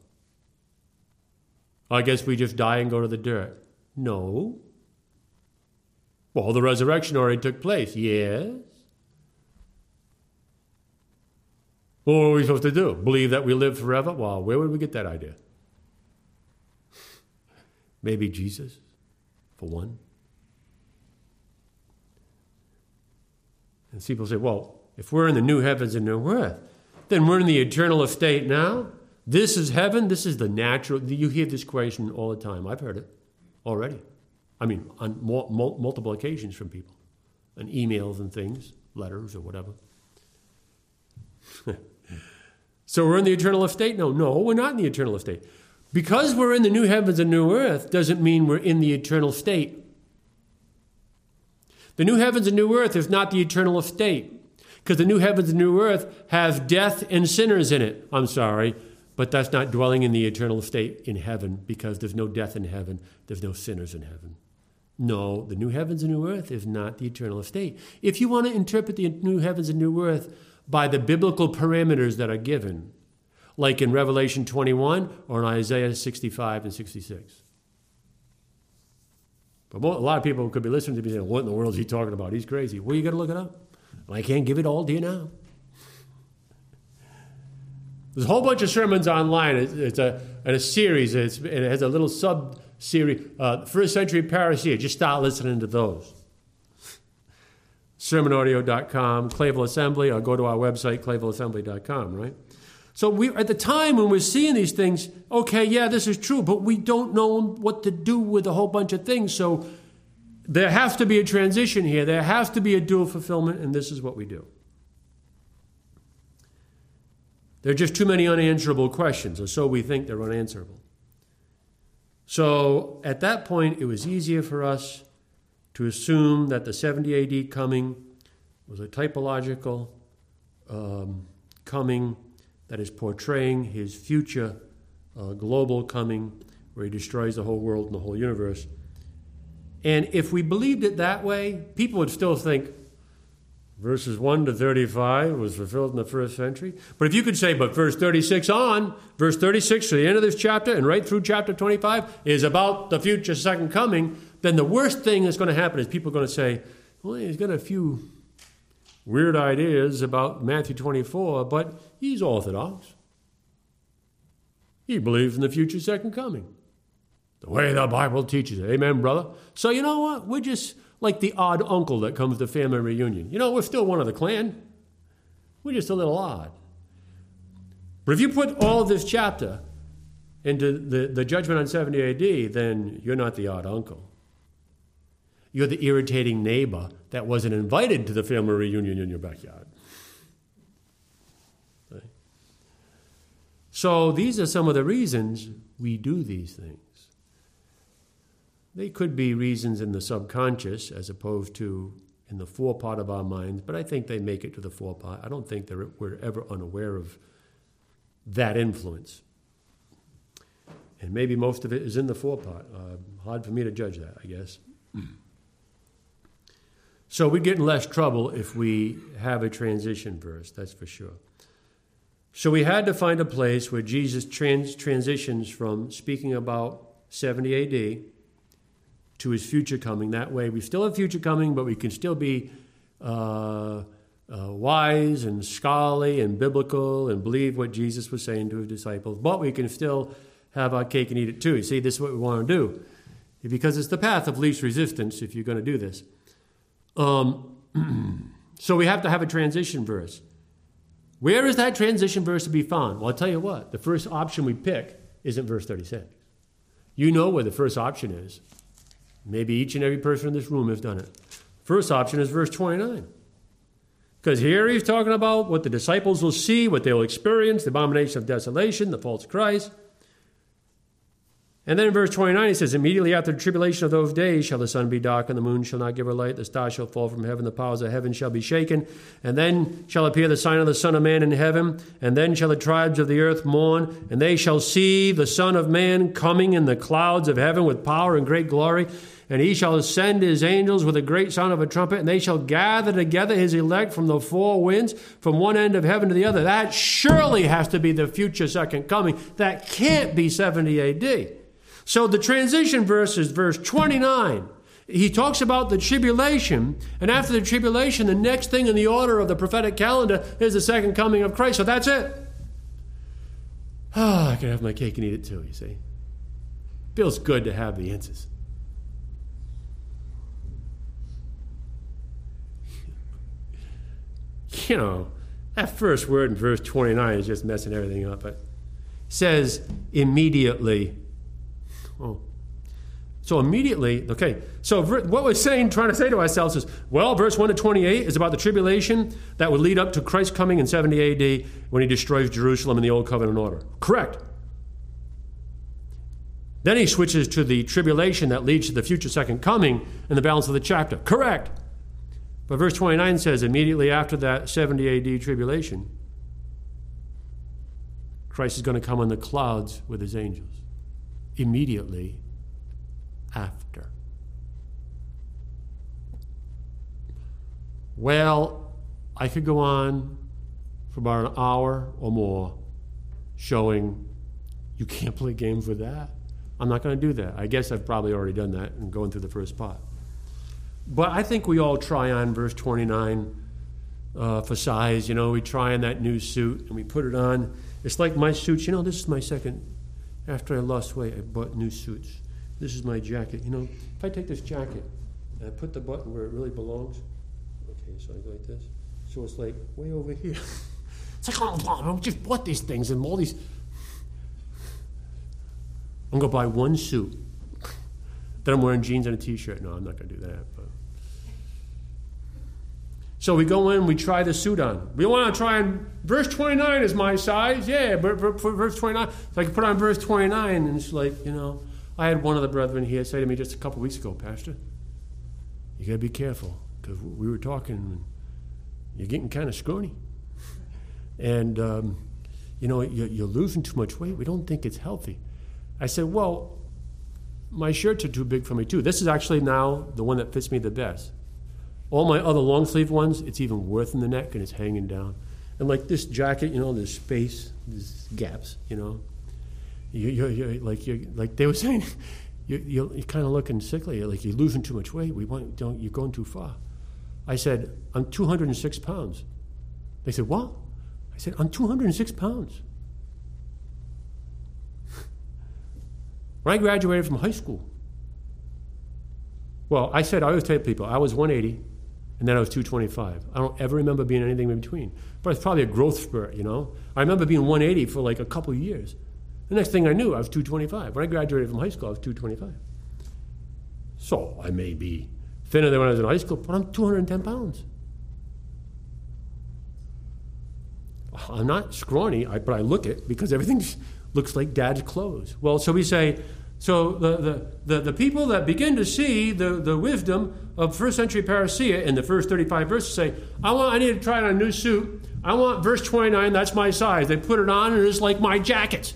I guess we just die and go to the dirt. No. Well, the resurrection already took place. Yes. Well, what are we supposed to do? Believe that we live forever? Well, where would we get that idea? Maybe Jesus, for one. And people say, well, if we're in the new heavens and new earth, then we're in the eternal estate now. This is heaven. This is the natural. You hear this question all the time. I've heard it already. I mean, on mo- mo- multiple occasions from people, and emails and things, letters or whatever. So we're in the eternal estate? No, no, we're not in the eternal estate. Because we're in the new heavens and new earth doesn't mean we're in the eternal state. The new heavens and new earth is not the eternal estate. Because the new heavens and new earth have death and sinners in it. I'm sorry. But that's not dwelling in the eternal state in heaven, because there's no death in heaven. There's no sinners in heaven. No, the new heavens and new earth is not the eternal state. If you want to interpret the new heavens and new earth by the biblical parameters that are given, like in Revelation twenty-one or in Isaiah sixty-five and sixty-six. But a lot of people could be listening to me saying, what in the world is he talking about? He's crazy. Well, you got to look it up. And I can't give it all to you now. There's a whole bunch of sermons online. It's, it's a, a series. It's, it has a little sub-series. Uh, First Century Parousia. Just start listening to those. sermon audio dot com, Clayville Assembly, or go to our website, clayville assembly dot com, right? So we, at the time when we're seeing these things, okay, yeah, this is true, but we don't know what to do with a whole bunch of things. So there has to be a transition here. There has to be a dual fulfillment, and this is what we do. There are just too many unanswerable questions, or so we think they're unanswerable. So at that point, it was easier for us to assume that the seventy A D coming was a typological um, coming that is portraying his future uh, global coming, where he destroys the whole world and the whole universe. And if we believed it that way, people would still think, Verses one to thirty-five was fulfilled in the first century. But if you could say, but verse thirty-six on, verse thirty-six to the end of this chapter and right through chapter twenty-five is about the future second coming, then the worst thing that's going to happen is people are going to say, well, he's got a few weird ideas about Matthew twenty-four, but he's Orthodox. He believes in the future second coming. The way the Bible teaches it. Amen, brother? So you know what? We're just like the odd uncle that comes to family reunion. You know, we're still one of the clan. We're just a little odd. But if you put all of this chapter into the, the judgment on seventy A D, then you're not the odd uncle. You're the irritating neighbor that wasn't invited to the family reunion in your backyard. Okay. So these are some of the reasons we do these things. They could be reasons in the subconscious as opposed to in the forepart of our minds, but I think they make it to the forepart. I don't think that we're ever unaware of that influence. And maybe most of it is in the forepart. Uh, hard for me to judge that, I guess. So we get in less trouble if we have a transition verse, that's for sure. So we had to find a place where Jesus trans- transitions from speaking about seventy A D to his future coming. That way we still have future coming, but we can still be uh, uh, wise and scholarly and biblical and believe what Jesus was saying to his disciples, but we can still have our cake and eat it too. You see, this is what we want to do. Because it's the path of least resistance if you're going to do this. Um, so we have to have a transition verse. Where is that transition verse to be found? Well, I'll tell you what. The first option we pick isn't verse thirty-six. You know where the first option is. Maybe each and every person in this room has done it. First option is verse twenty-nine. Because here he's talking about what the disciples will see, what they'll experience, the abomination of desolation, the false Christ. And then in verse twenty-nine, he says, immediately after the tribulation of those days shall the sun be dark, and the moon shall not give her light, the stars shall fall from heaven, the powers of heaven shall be shaken, and then shall appear the sign of the Son of Man in heaven, and then shall the tribes of the earth mourn, and they shall see the Son of Man coming in the clouds of heaven with power and great glory, and he shall send his angels with a great sound of a trumpet, and they shall gather together his elect from the four winds, from one end of heaven to the other. That surely has to be the future second coming. That can't be seventy A D. So the transition verse is verse twenty-nine. He talks about the tribulation, and after the tribulation, the next thing in the order of the prophetic calendar is the second coming of Christ. So that's it. Ah, oh, I can have my cake and eat it too, you see. Feels good to have the answers. You know, that first word in verse twenty-nine is just messing everything up. It says immediately. Oh. So immediately, okay, so what we're saying, trying to say to ourselves is, well, verse one to twenty-eight is about the tribulation that would lead up to Christ coming in seventy A D when he destroys Jerusalem in the Old Covenant order. Correct. Then he switches to the tribulation that leads to the future second coming in the balance of the chapter. Correct. But verse twenty-nine says, immediately after that seventy A D tribulation, Christ is going to come on the clouds with his angels. Immediately after. Well, I could go on for about an hour or more showing you can't play games with that. I'm not going to do that. I guess I've probably already done that and going through the first part. But I think we all try on verse twenty-nine uh, for size. You know, we try on that new suit and we put it on. It's like my suits. You know, this is my second. After I lost weight, I bought new suits. This is my jacket. You know, if I take this jacket and I put the button where it really belongs, okay, so I go like this. So it's like way over here. It's like, oh, I just bought these things and all these. I'm going to buy one suit. Then I'm wearing jeans and a T-shirt. No, I'm not going to do that. But. So we go in, we try the suit on. We want to try and, verse twenty-nine is my size. Yeah, but for verse twenty-nine. So I can put on verse twenty-nine, and it's like, you know, I had one of the brethren here say to me just a couple weeks ago, Pastor, you got to be careful, because we were talking, and you're getting kind of scrawny. And, um, you know, you're, you're losing too much weight. We don't think it's healthy. I said, well, my shirts are too big for me, too. This is actually now the one that fits me the best. All my other long sleeve ones, it's even worse in the neck and it's hanging down. And like this jacket, you know, there's space, there's gaps, you know. You, you're, you're like you're, like they were saying, you're, you're, you're kind of looking sickly, you're like you're losing too much weight. We want, don't, you're going too far. I said, I'm two hundred six pounds. They said, what? I said, I'm two hundred six pounds. When I graduated from high school, well, I said, I always tell people, I was one eighty, and then I was two twenty-five. I don't ever remember being anything in between. But it's probably a growth spurt, you know? I remember being one eighty for like a couple of years. The next thing I knew, I was two twenty-five. When I graduated from high school, I was two twenty-five. So I may be thinner than when I was in high school, but I'm two hundred ten pounds. I'm not scrawny, I, but I look it because everything looks like dad's clothes. Well, so we say, so the, the, the, the people that begin to see the, the wisdom of first century parousia in the first thirty-five verses say, I want I need to try on a new suit. I want verse twenty-nine, that's my size. They put it on and it's like my jacket.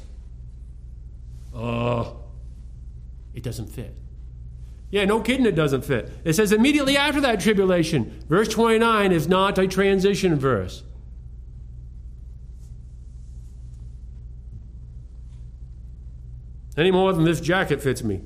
Oh, it doesn't fit. Yeah, no kidding, it doesn't fit. It says immediately after that tribulation. Verse twenty-nine is not a transition verse. Any more than this jacket fits me.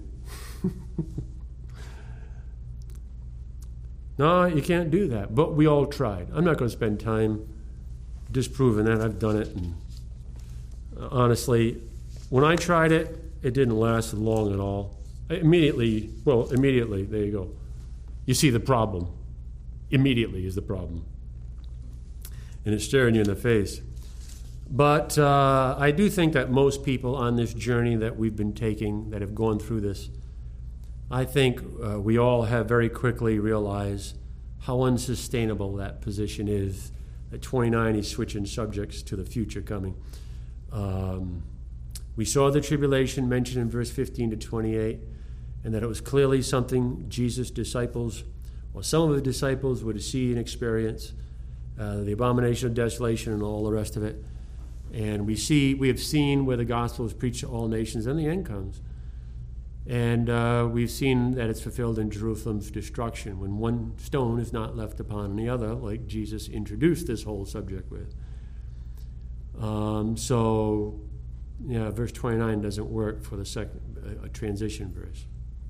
No, you can't do that. But we all tried. I'm not going to spend time disproving that. I've done it. And honestly, when I tried it, it didn't last long at all. I immediately, well, immediately, there you go. You see the problem. Immediately is the problem. And it's staring you in the face. But uh, I do think that most people on this journey that we've been taking, that have gone through this, I think uh, we all have very quickly realized how unsustainable that position is. At twenty-nine, he's switching subjects to the future coming. Um, we saw the tribulation mentioned in verse fifteen to twenty-eight, and that it was clearly something Jesus' disciples, or some of the disciples, would see and experience, uh, the abomination of desolation and all the rest of it. And we see, we have seen where the gospel is preached to all nations, and the end comes. And uh, we've seen that it's fulfilled in Jerusalem's destruction, when one stone is not left upon the other, like Jesus introduced this whole subject with. Um, so, yeah, verse twenty-nine doesn't work for the second, a transition verse.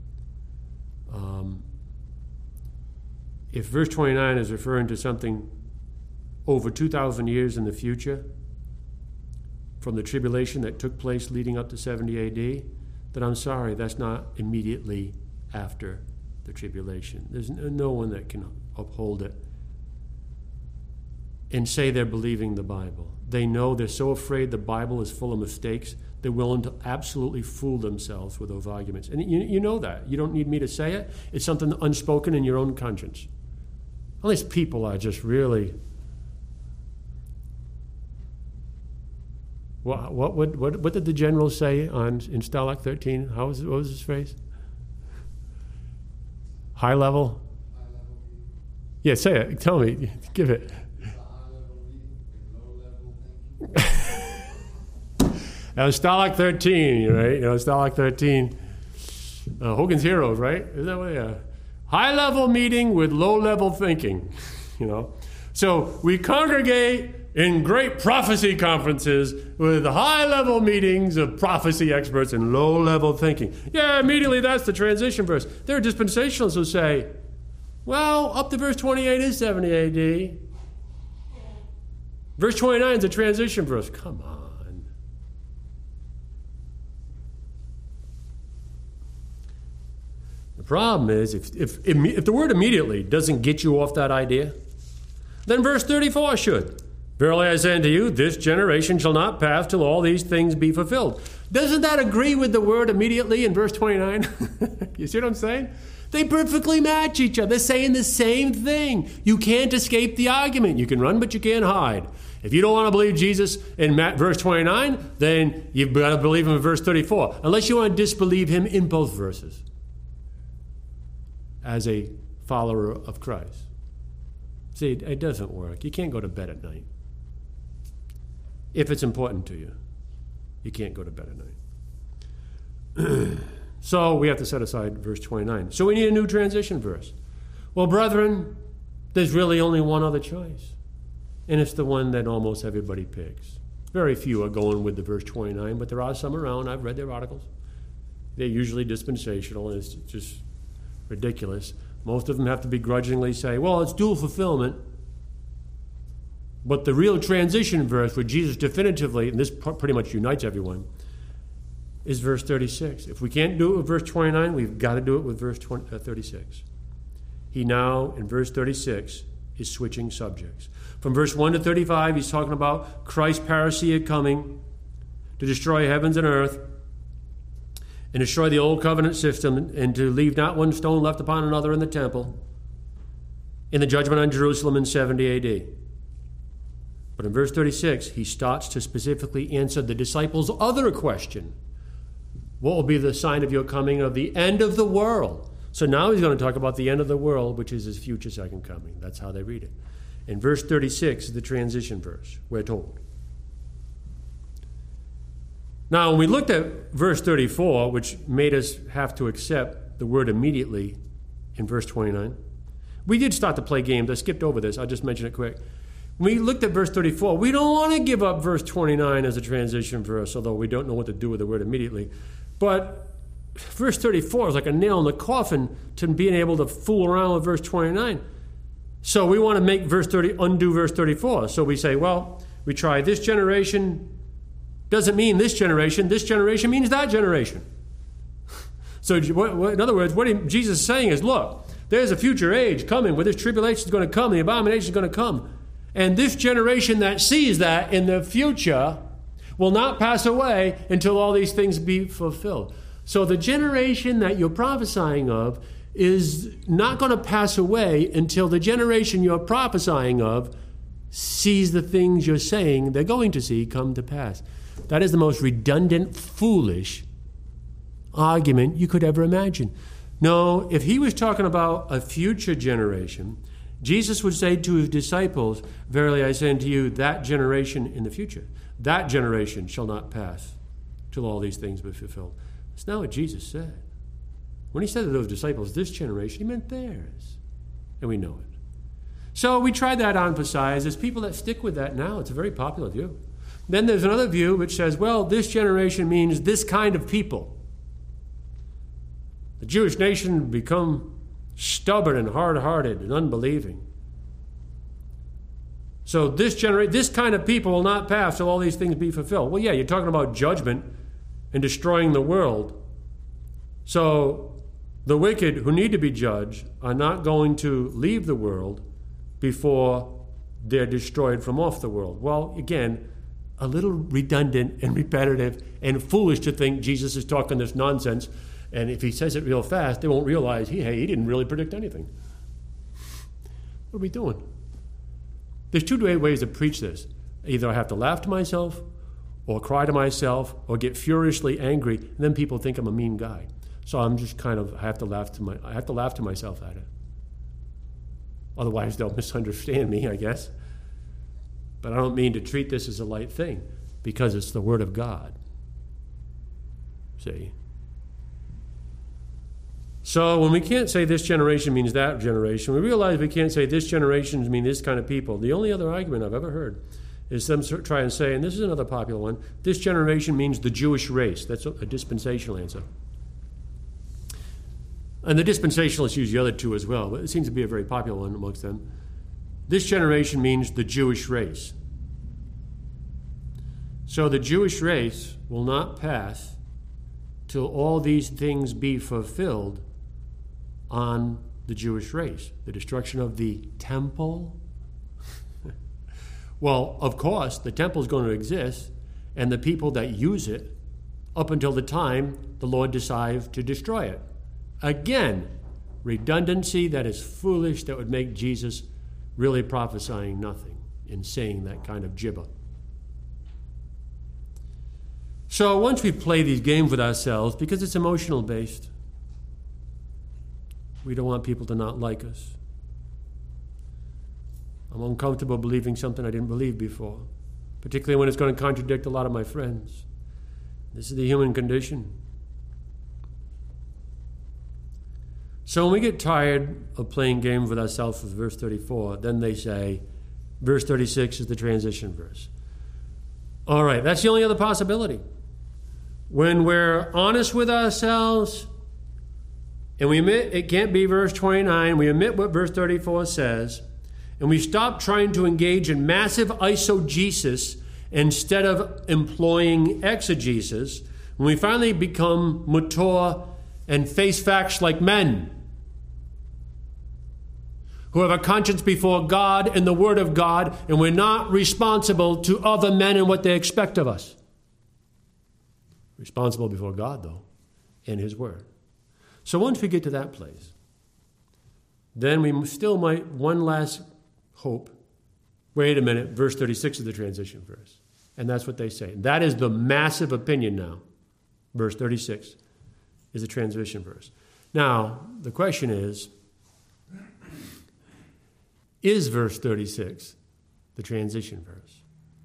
Um, if verse twenty-nine is referring to something over two thousand years in the future, from the tribulation that took place leading up to seventy A D, then I'm sorry, that's not immediately after the tribulation. There's no one that can uphold it and say they're believing the Bible. They know, they're so afraid the Bible is full of mistakes, they're willing to absolutely fool themselves with those arguments. And you, you know that. You don't need me to say it. It's something unspoken in your own conscience. All these people are just really... What, what, what, what did the general say on in Stalag thirteen? How was, what was his phrase? High level? High level. Yeah, say it. Tell me. Give it. That was Stalag thirteen, right? You know, Stalag thirteen. Uh, Hogan's Heroes, right? Is that what? Yeah. High level meeting with low level thinking. You know, so we congregate in great prophecy conferences with high-level meetings of prophecy experts and low-level thinking. Yeah, immediately that's the transition verse. There are dispensationalists who say, well, up to verse twenty-eight is seventy A D. Verse twenty-nine is a transition verse. Come on. The problem is, if, if, if the word immediately doesn't get you off that idea, then verse thirty-four should. Verily I say unto you, this generation shall not pass till all these things be fulfilled. Doesn't that agree with the word immediately in verse twenty-nine? You see what I'm saying? They perfectly match each other. They're saying the same thing. You can't escape the argument. You can run, but you can't hide. If you don't want to believe Jesus in verse twenty-nine, then you've got to believe him in verse thirty-four, unless you want to disbelieve him in both verses as a follower of Christ. See, it doesn't work. You can't go to bed at night. If it's important to you, you can't go to bed at night. So we have to set aside verse twenty-nine. So we need a new transition verse. Well, brethren, There's really only one other choice, and it's the one that almost everybody picks. Very few are going with the verse twenty-nine, but there are some around. I've read their articles. They're usually dispensational, and it's just ridiculous. Most of them have to begrudgingly say, well, it's dual fulfillment. But the real transition verse where Jesus definitively, and this pretty much unites everyone, is verse thirty-six. If we can't do it with verse twenty-nine, we've got to do it with verse thirty-six. He now, in verse thirty-six, is switching subjects. From verse one to thirty-five, he's talking about Christ's parousia coming to destroy heavens and earth and destroy the old covenant system and to leave not one stone left upon another in the temple in the judgment on Jerusalem in seventy A D. But in verse thirty-six, he starts to specifically answer the disciples' other question. What will be the sign of your coming of the end of the world? So now he's going to talk about the end of the world, which is his future second coming. That's how they read it. And verse thirty-six is the transition verse, we're told. Now, when we looked at verse thirty-four, which made us have to accept the word immediately in verse twenty-nine, we did start to play games. I skipped over this. I'll just mention it quick. When we looked at verse thirty-four, we don't want to give up verse twenty-nine as a transition verse, although we don't know what to do with the word immediately. But verse thirty-four is like a nail in the coffin to being able to fool around with verse twenty-nine. So we want to make verse thirty undo verse thirty-four. So we say, well, we try this generation doesn't mean this generation. This generation means that generation. So in other words, what Jesus is saying is, look, there's a future age coming where this tribulation is going to come, the abomination is going to come. And this generation that sees that in the future will not pass away until all these things be fulfilled. So the generation that you're prophesying of is not going to pass away until the generation you're prophesying of sees the things you're saying they're going to see come to pass. That is the most redundant, foolish argument you could ever imagine. No, if he was talking about a future generation, Jesus would say to his disciples, verily I say unto you, that generation in the future, that generation shall not pass till all these things be fulfilled. That's not what Jesus said. When he said to those disciples, this generation, he meant theirs. And we know it. So we tried that on for size. There's people that stick with that now. It's a very popular view. Then there's another view which says, well, this generation means this kind of people. The Jewish nation become stubborn and hard-hearted and unbelieving. So this genera- this kind of people will not pass till all these things be fulfilled. Well, yeah, you're talking about judgment and destroying the world. So the wicked who need to be judged are not going to leave the world before they're destroyed from off the world. Well, again, a little redundant and repetitive and foolish to think Jesus is talking this nonsense. And if he says it real fast, they won't realize, he, hey, he didn't really predict anything. What are we doing? There's two ways to preach this. Either I have to laugh to myself or cry to myself or get furiously angry, and then people think I'm a mean guy. So I'm just kind of, I have to laugh to my, I have to laugh to myself at it. Otherwise, they'll misunderstand me, I guess. But I don't mean to treat this as a light thing, because it's the Word of God. See? So when we can't say this generation means that generation, we realize we can't say this generation means this kind of people. The only other argument I've ever heard is them try and say, and this is another popular one, this generation means the Jewish race. That's a dispensational answer. And the dispensationalists use the other two as well, but it seems to be a very popular one amongst them. This generation means the Jewish race. So the Jewish race will not pass till all these things be fulfilled on the Jewish race. The destruction of the temple. Well, of course, the temple is going to exist, and the people that use it up until the time the Lord decides to destroy it. Again, redundancy that is foolish, that would make Jesus really prophesying nothing and saying that kind of gibber. So once we play these games with ourselves, because it's emotional based, we don't want people to not like us. I'm uncomfortable believing something I didn't believe before, particularly when it's going to contradict a lot of my friends. This is the human condition. So when we get tired of playing games with ourselves with verse thirty-four, then they say, verse thirty-six is the transition verse. All right, that's the only other possibility. When we're honest with ourselves, and we admit it can't be verse twenty-nine, we admit what verse thirty-four says, and we stop trying to engage in massive eisegesis instead of employing exegesis, when we finally become mature and face facts like men, who have a conscience before God and the Word of God, and we're not responsible to other men and what they expect of us. Responsible before God, though, and His Word. So once we get to that place, then we still might, one last hope, wait a minute, verse thirty-six is the transition verse. And that's what they say. That is the massive opinion now. Verse thirty-six is a transition verse. Now, the question is, is verse thirty-six the transition verse?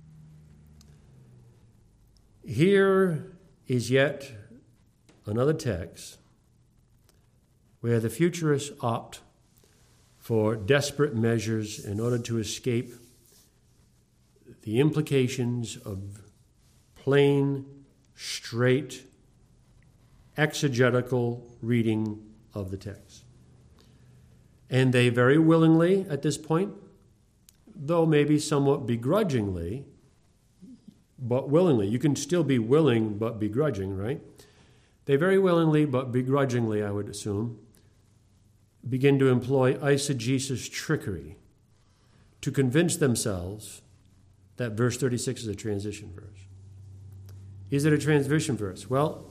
Here is yet another text where the futurists opt for desperate measures in order to escape the implications of plain, straight, exegetical reading of the text. And they very willingly, at this point, though maybe somewhat begrudgingly, but willingly, you can still be willing but begrudging, right? They very willingly but begrudgingly, I would assume, begin to employ eisegesis trickery to convince themselves that verse thirty-six is a transition verse. Is it a transition verse? Well,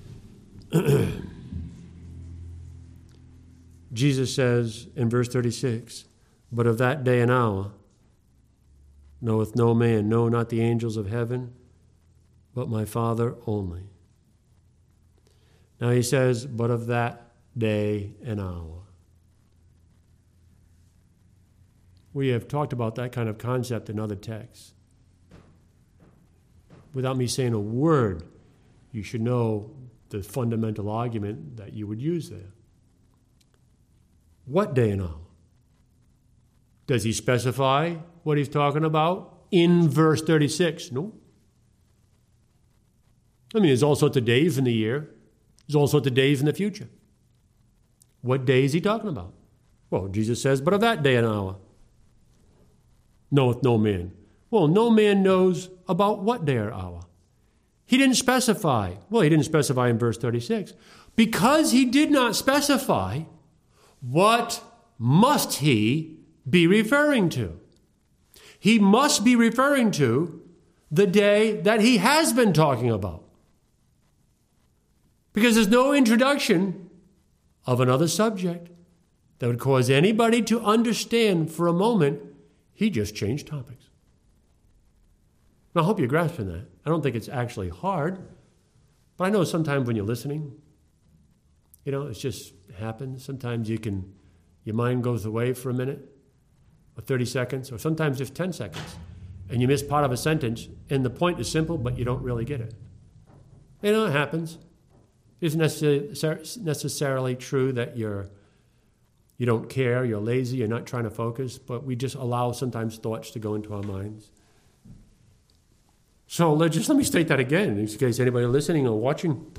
Jesus says in verse thirty-six, but of that day and hour knoweth no man, no, not the angels of heaven, but my Father only. Now he says, but of that day and hour. We have talked about that kind of concept in other texts. Without me saying a word, you should know the fundamental argument that you would use there. What day and hour? Does he specify what he's talking about in verse thirty-six? No. I mean, there's all sorts of days in the year. There's all sorts of days in the future. What day is he talking about? Well, Jesus says, but of that day and hour knoweth no man. Well, no man knows about what day or hour. He didn't specify. Well, he didn't specify in verse thirty-six. Because he did not specify, what must he be referring to? He must be referring to the day that he has been talking about. Because there's no introduction of another subject that would cause anybody to understand for a moment he just changed topics. And I hope you're grasping that. I don't think it's actually hard, but I know sometimes when you're listening, you know, it just happens. Sometimes you can, your mind goes away for a minute, or thirty seconds, or sometimes just ten seconds, and you miss part of a sentence, and the point is simple, but you don't really get it. You know, it happens. It isn't necessarily, necessarily true that you're, you don't care, you're lazy, you're not trying to focus, but we just allow sometimes thoughts to go into our minds. So let just let me state that again, in case anybody listening or watching.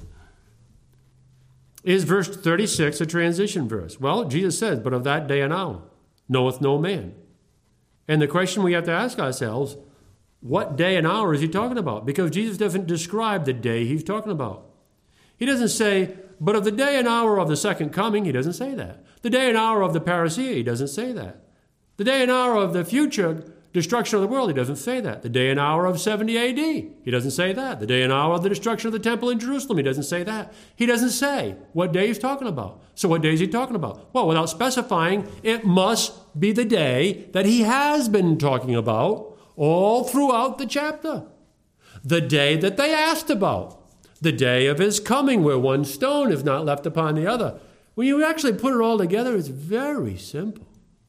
Is verse thirty-six a transition verse? Well, Jesus says, but of that day and hour knoweth no man. And the question we have to ask ourselves, what day and hour is he talking about? Because Jesus doesn't describe the day he's talking about. He doesn't say, but of the day and hour of the second coming, he doesn't say that. The day and hour of the parousia, he doesn't say that. The day and hour of the future destruction of the world, he doesn't say that. The day and hour of seventy A D, he doesn't say that. The day and hour of the destruction of the temple in Jerusalem, he doesn't say that. He doesn't say what day he's talking about. So what day is he talking about? Well, without specifying, it must be the day that he has been talking about all throughout the chapter. The day that they asked about. The day of his coming, where one stone is not left upon the other. When you actually put it all together, it's very simple.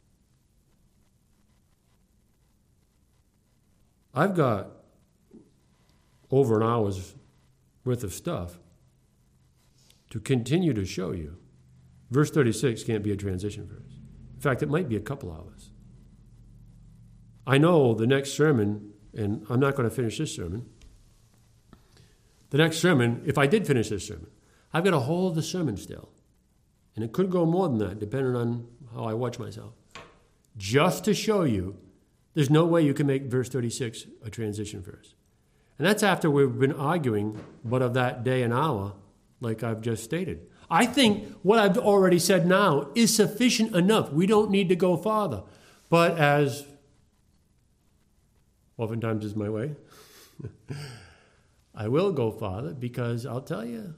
I've got over an hour's worth of stuff to continue to show you Verse thirty-six can't be a transition verse. In fact, it might be a couple hours. I know the next sermon, and I'm not going to finish this sermon. The next sermon, if I did finish this sermon, I've got to hold the sermon still. And it could go more than that, depending on how I watch myself. Just to show you, there's no way you can make verse thirty-six a transition verse. And that's after we've been arguing what of that day and hour, like I've just stated. I think what I've already said now is sufficient enough. We don't need to go farther. But as oftentimes is my way, I will go farther because I'll tell you,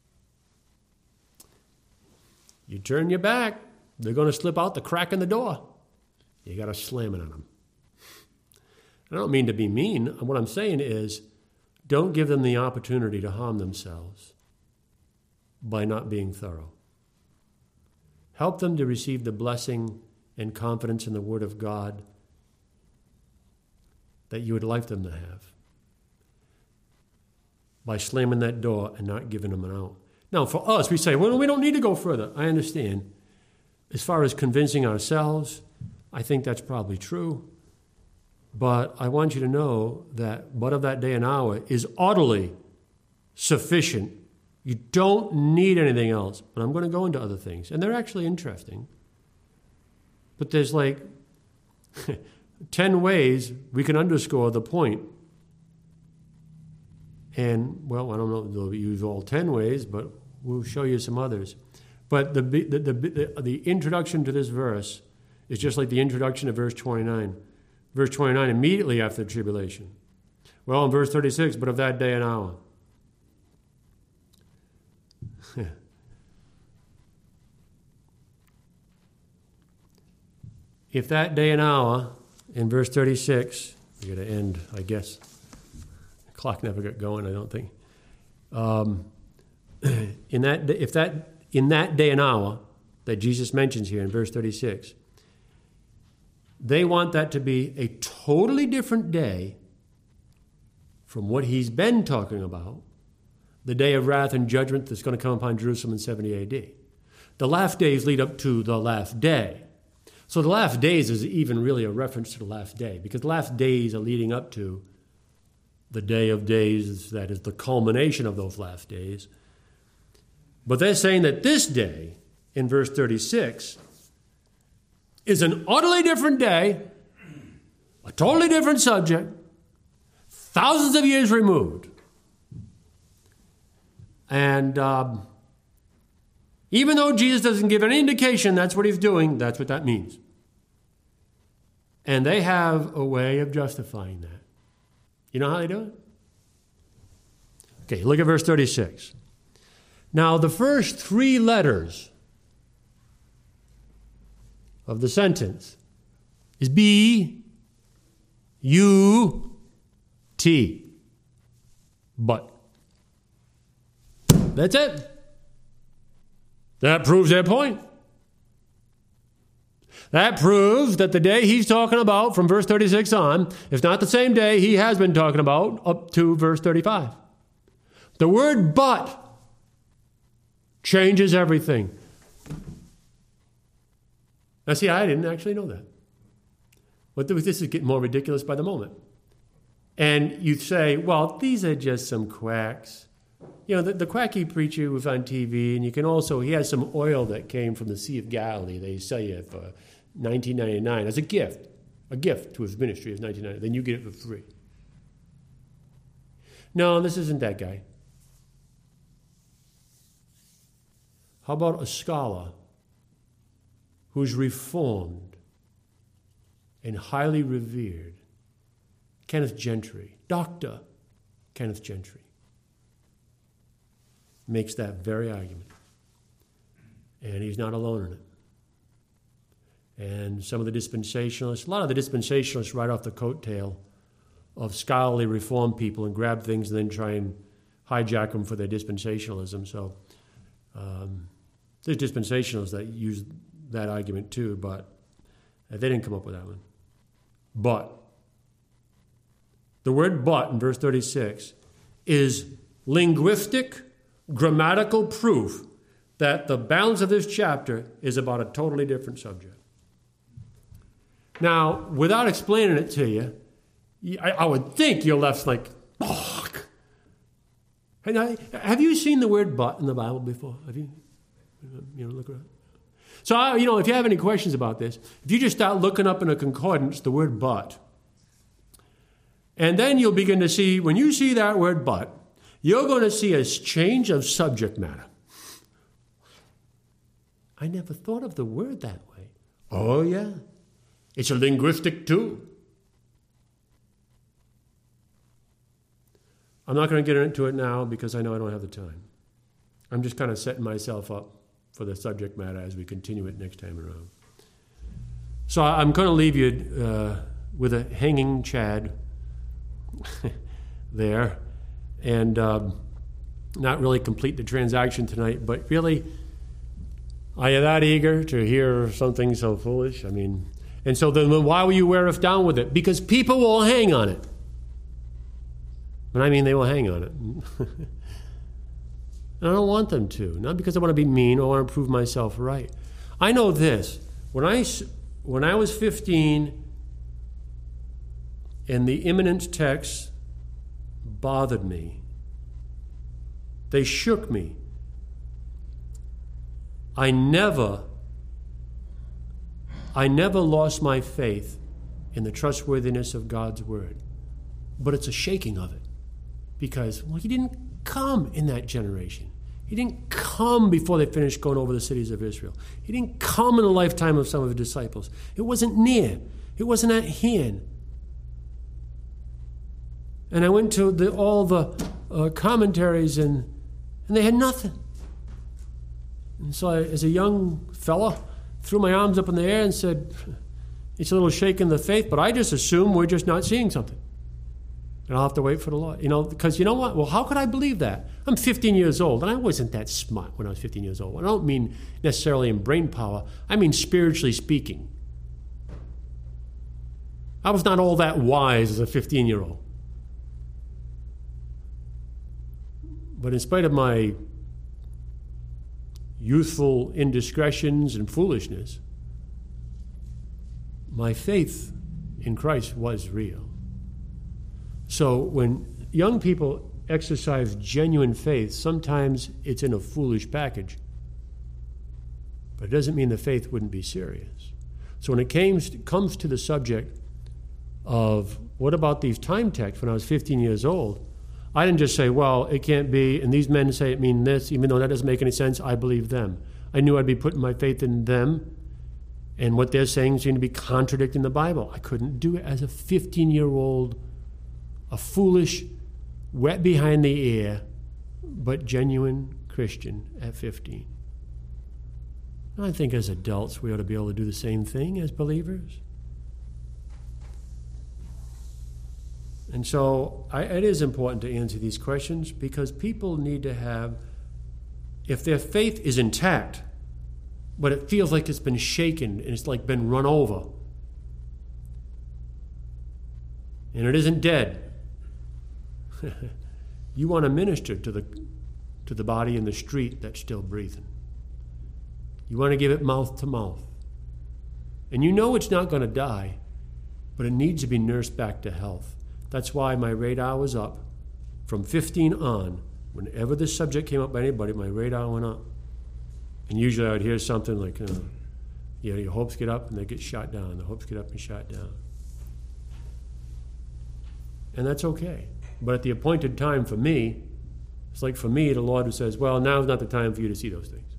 you turn your back, they're going to slip out the crack in the door. You got to slam it on them. I don't mean to be mean. What I'm saying is, don't give them the opportunity to harm themselves by not being thorough. Help them to receive the blessing and confidence in the Word of God that you would like them to have by slamming that door and not giving them an out. Now, for us, we say, well, we don't need to go further. I understand. As far as convincing ourselves, I think that's probably true. But I want you to know that what of that day and hour is utterly sufficient. You don't need anything else. But I'm going to go into other things. And they're actually interesting. But there's like ten ways we can underscore the point. And, well, I don't know if they'll use all ten ways, but we'll show you some others. But the the, the, the, the introduction to this verse is just like the introduction to verse twenty-nine. Verse twenty-nine, immediately after the tribulation. Well, in verse thirty-six, but of that day and hour. If that day and hour, in verse thirty-six, we're going to end, I guess. The clock never got going, I don't think. Um, in that, if that, in that day and hour that Jesus mentions here in verse thirty-six, they want that to be a totally different day from what he's been talking about, the day of wrath and judgment that's going to come upon Jerusalem in seventy A D. The last days lead up to the last day. So the last days is even really a reference to the last day, because the last days are leading up to the day of days that is the culmination of those last days. But they're saying that this day, in verse thirty-six, is an utterly different day, a totally different subject, thousands of years removed. And um, even though Jesus doesn't give any indication that's what he's doing, that's what that means. And they have a way of justifying that. You know how they do it? Okay, look at verse thirty-six. Now, the first three letters of the sentence is B, U, T. But. That's it. That proves their point. That proves that the day he's talking about from verse thirty-six on is not the same day he has been talking about up to verse thirty-five. The word but changes everything. Now, see, I didn't actually know that. But this is getting more ridiculous by the moment. And you say, well, these are just some quacks. You know, the, the quacky preacher was on T V, and you can also, he has some oil that came from the Sea of Galilee. They sell you for nineteen ninety-nine as a gift. A gift to his ministry is nineteen ninety-nine. Then you get it for free. No, this isn't that guy. How about a scholar who's reformed and highly revered? Kenneth Gentry, Doctor Kenneth Gentry, makes that very argument. And he's not alone in it. And some of the dispensationalists, a lot of the dispensationalists ride off the coattail of scholarly reform people and grab things and then try and hijack them for their dispensationalism. So um, there's dispensationalists that use that argument too, but they didn't come up with that one. But. The word but in verse thirty-six is linguistic, grammatical proof that the balance of this chapter is about a totally different subject. Now, without explaining it to you, I, I would think you're left like, oh. And I, have you seen the word but in the Bible before? Have you? You know, look around. So, I, you know, if you have any questions about this, if you just start looking up in a concordance the word but, and then you'll begin to see, when you see that word but, you're going to see a change of subject matter. I never thought of the word that way. Oh, yeah. It's a linguistic tool. I'm not going to get into it now because I know I don't have the time. I'm just kind of setting myself up for the subject matter as we continue it next time around. So I'm going to leave you uh, with a hanging Chad there, and um, not really complete the transaction tonight, but really, are you that eager to hear something so foolish? I mean, and so then why will you wear us down with it? Because people will hang on it. And I mean, they will hang on it. And I don't want them to. Not because I want to be mean or want to prove myself right. I know this. When I, when I was fifteen and the imminent texts bothered me, they shook me. I never, I never lost my faith in the trustworthiness of God's word. But it's a shaking of it. Because, well, he didn't come in that generation. He didn't come before they finished going over the cities of Israel. He didn't come in the lifetime of some of the disciples. It wasn't near. It wasn't at hand. And I went to the, all the uh, commentaries, and, and they had nothing. And so I, as a young fella, threw my arms up in the air and said, it's a little shake in the faith, but I just assume we're just not seeing something. And I'll have to wait for the Lord. You know, because you know what? Well, how could I believe that? I'm fifteen years old, and I wasn't that smart when I was fifteen years old. I don't mean necessarily in brain power. I mean spiritually speaking. I was not all that wise as a fifteen-year-old. But in spite of my youthful indiscretions and foolishness, my faith in Christ was real. So when young people exercise genuine faith, sometimes it's in a foolish package. But it doesn't mean the faith wouldn't be serious. So when it came, comes to the subject of what about these time texts when I was fifteen years old, I didn't just say, well, it can't be, and these men say it mean this, even though that doesn't make any sense, I believe them. I knew I'd be putting my faith in them, and what they're saying seemed to be contradicting the Bible. I couldn't do it as a fifteen-year-old, a foolish, wet behind the ear, but genuine Christian at fifteen. And I think as adults we ought to be able to do the same thing as believers. And so I, it is important to answer these questions because people need to have, if their faith is intact, but it feels like it's been shaken and it's like been run over, and it isn't dead, you want to minister to the to the body in the street that's still breathing. You want to give it mouth to mouth. And you know it's not going to die, but it needs to be nursed back to health. That's why my radar was up. From fifteen on, whenever this subject came up by anybody, my radar went up. And usually I would hear something like, uh, you know, your hopes get up and they get shot down. The hopes get up and shot down. And that's okay. But at the appointed time for me, it's like for me, the Lord says, well, now's not the time for you to see those things.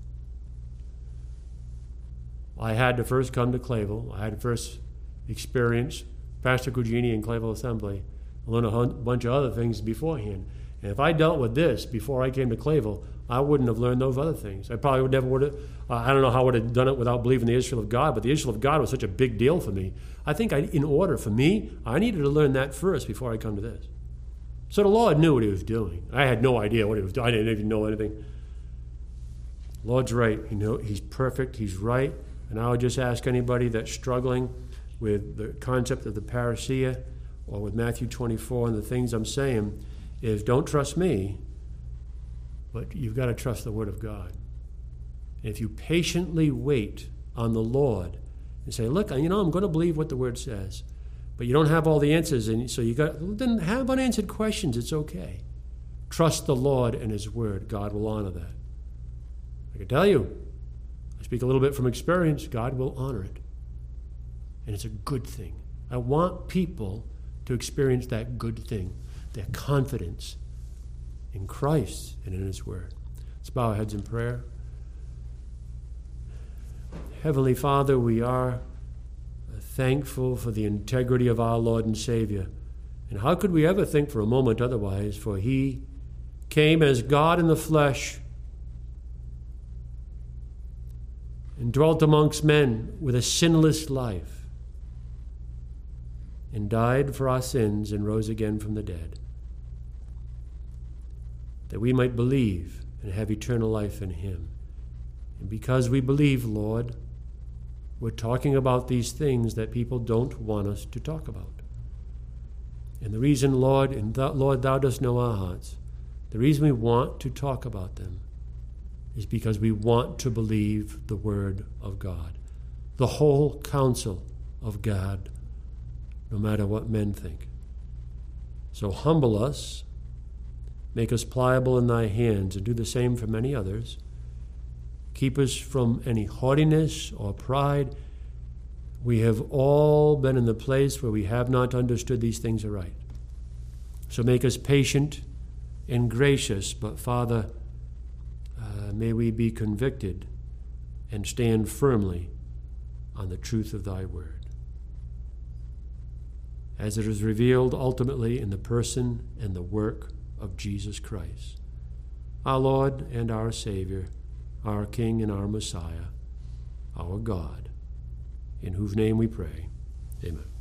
I had to first come to Clayville. I had to first experience Pastor Cugini in Clayville Assembly. I learned a hun- bunch of other things beforehand. And if I dealt with this before I came to Clayville, I wouldn't have learned those other things. I probably would never would have, uh, I don't know how I would have done it without believing the Israel of God, but the Israel of God was such a big deal for me. I think I, in order for me, I needed to learn that first before I come to this. So the Lord knew what he was doing. I had no idea what he was doing. I didn't even know anything. The Lord's right. You know, he's perfect. He's right. And I would just ask anybody that's struggling with the concept of the parousia or with Matthew twenty-four and the things I'm saying is don't trust me, but you've got to trust the Word of God. And if you patiently wait on the Lord and say, look, you know, I'm going to believe what the Word says, but you don't have all the answers, and so you got, then have unanswered questions. It's okay. Trust the Lord and His Word. God will honor that. I can tell you, I speak a little bit from experience, God will honor it. And it's a good thing. I want people to experience that good thing, their confidence in Christ and in His Word. Let's bow our heads in prayer. Heavenly Father, we are thankful for the integrity of our Lord and Savior. And how could we ever think for a moment otherwise? For He came as God in the flesh and dwelt amongst men with a sinless life and died for our sins and rose again from the dead, that we might believe and have eternal life in Him. And because we believe, Lord, we're talking about these things that people don't want us to talk about. And the reason, Lord, and thou, Lord, Thou dost know our hearts, the reason we want to talk about them is because we want to believe the Word of God, the whole counsel of God, no matter what men think. So humble us, make us pliable in Thy hands, and do the same for many others. Keep us from any haughtiness or pride. We have all been in the place where we have not understood these things aright. So make us patient and gracious, but Father, uh, may we be convicted and stand firmly on the truth of Thy Word, as it is revealed ultimately in the person and the work of Jesus Christ, our Lord and our Savior, our King and our Messiah, our God, in whose name we pray. Amen.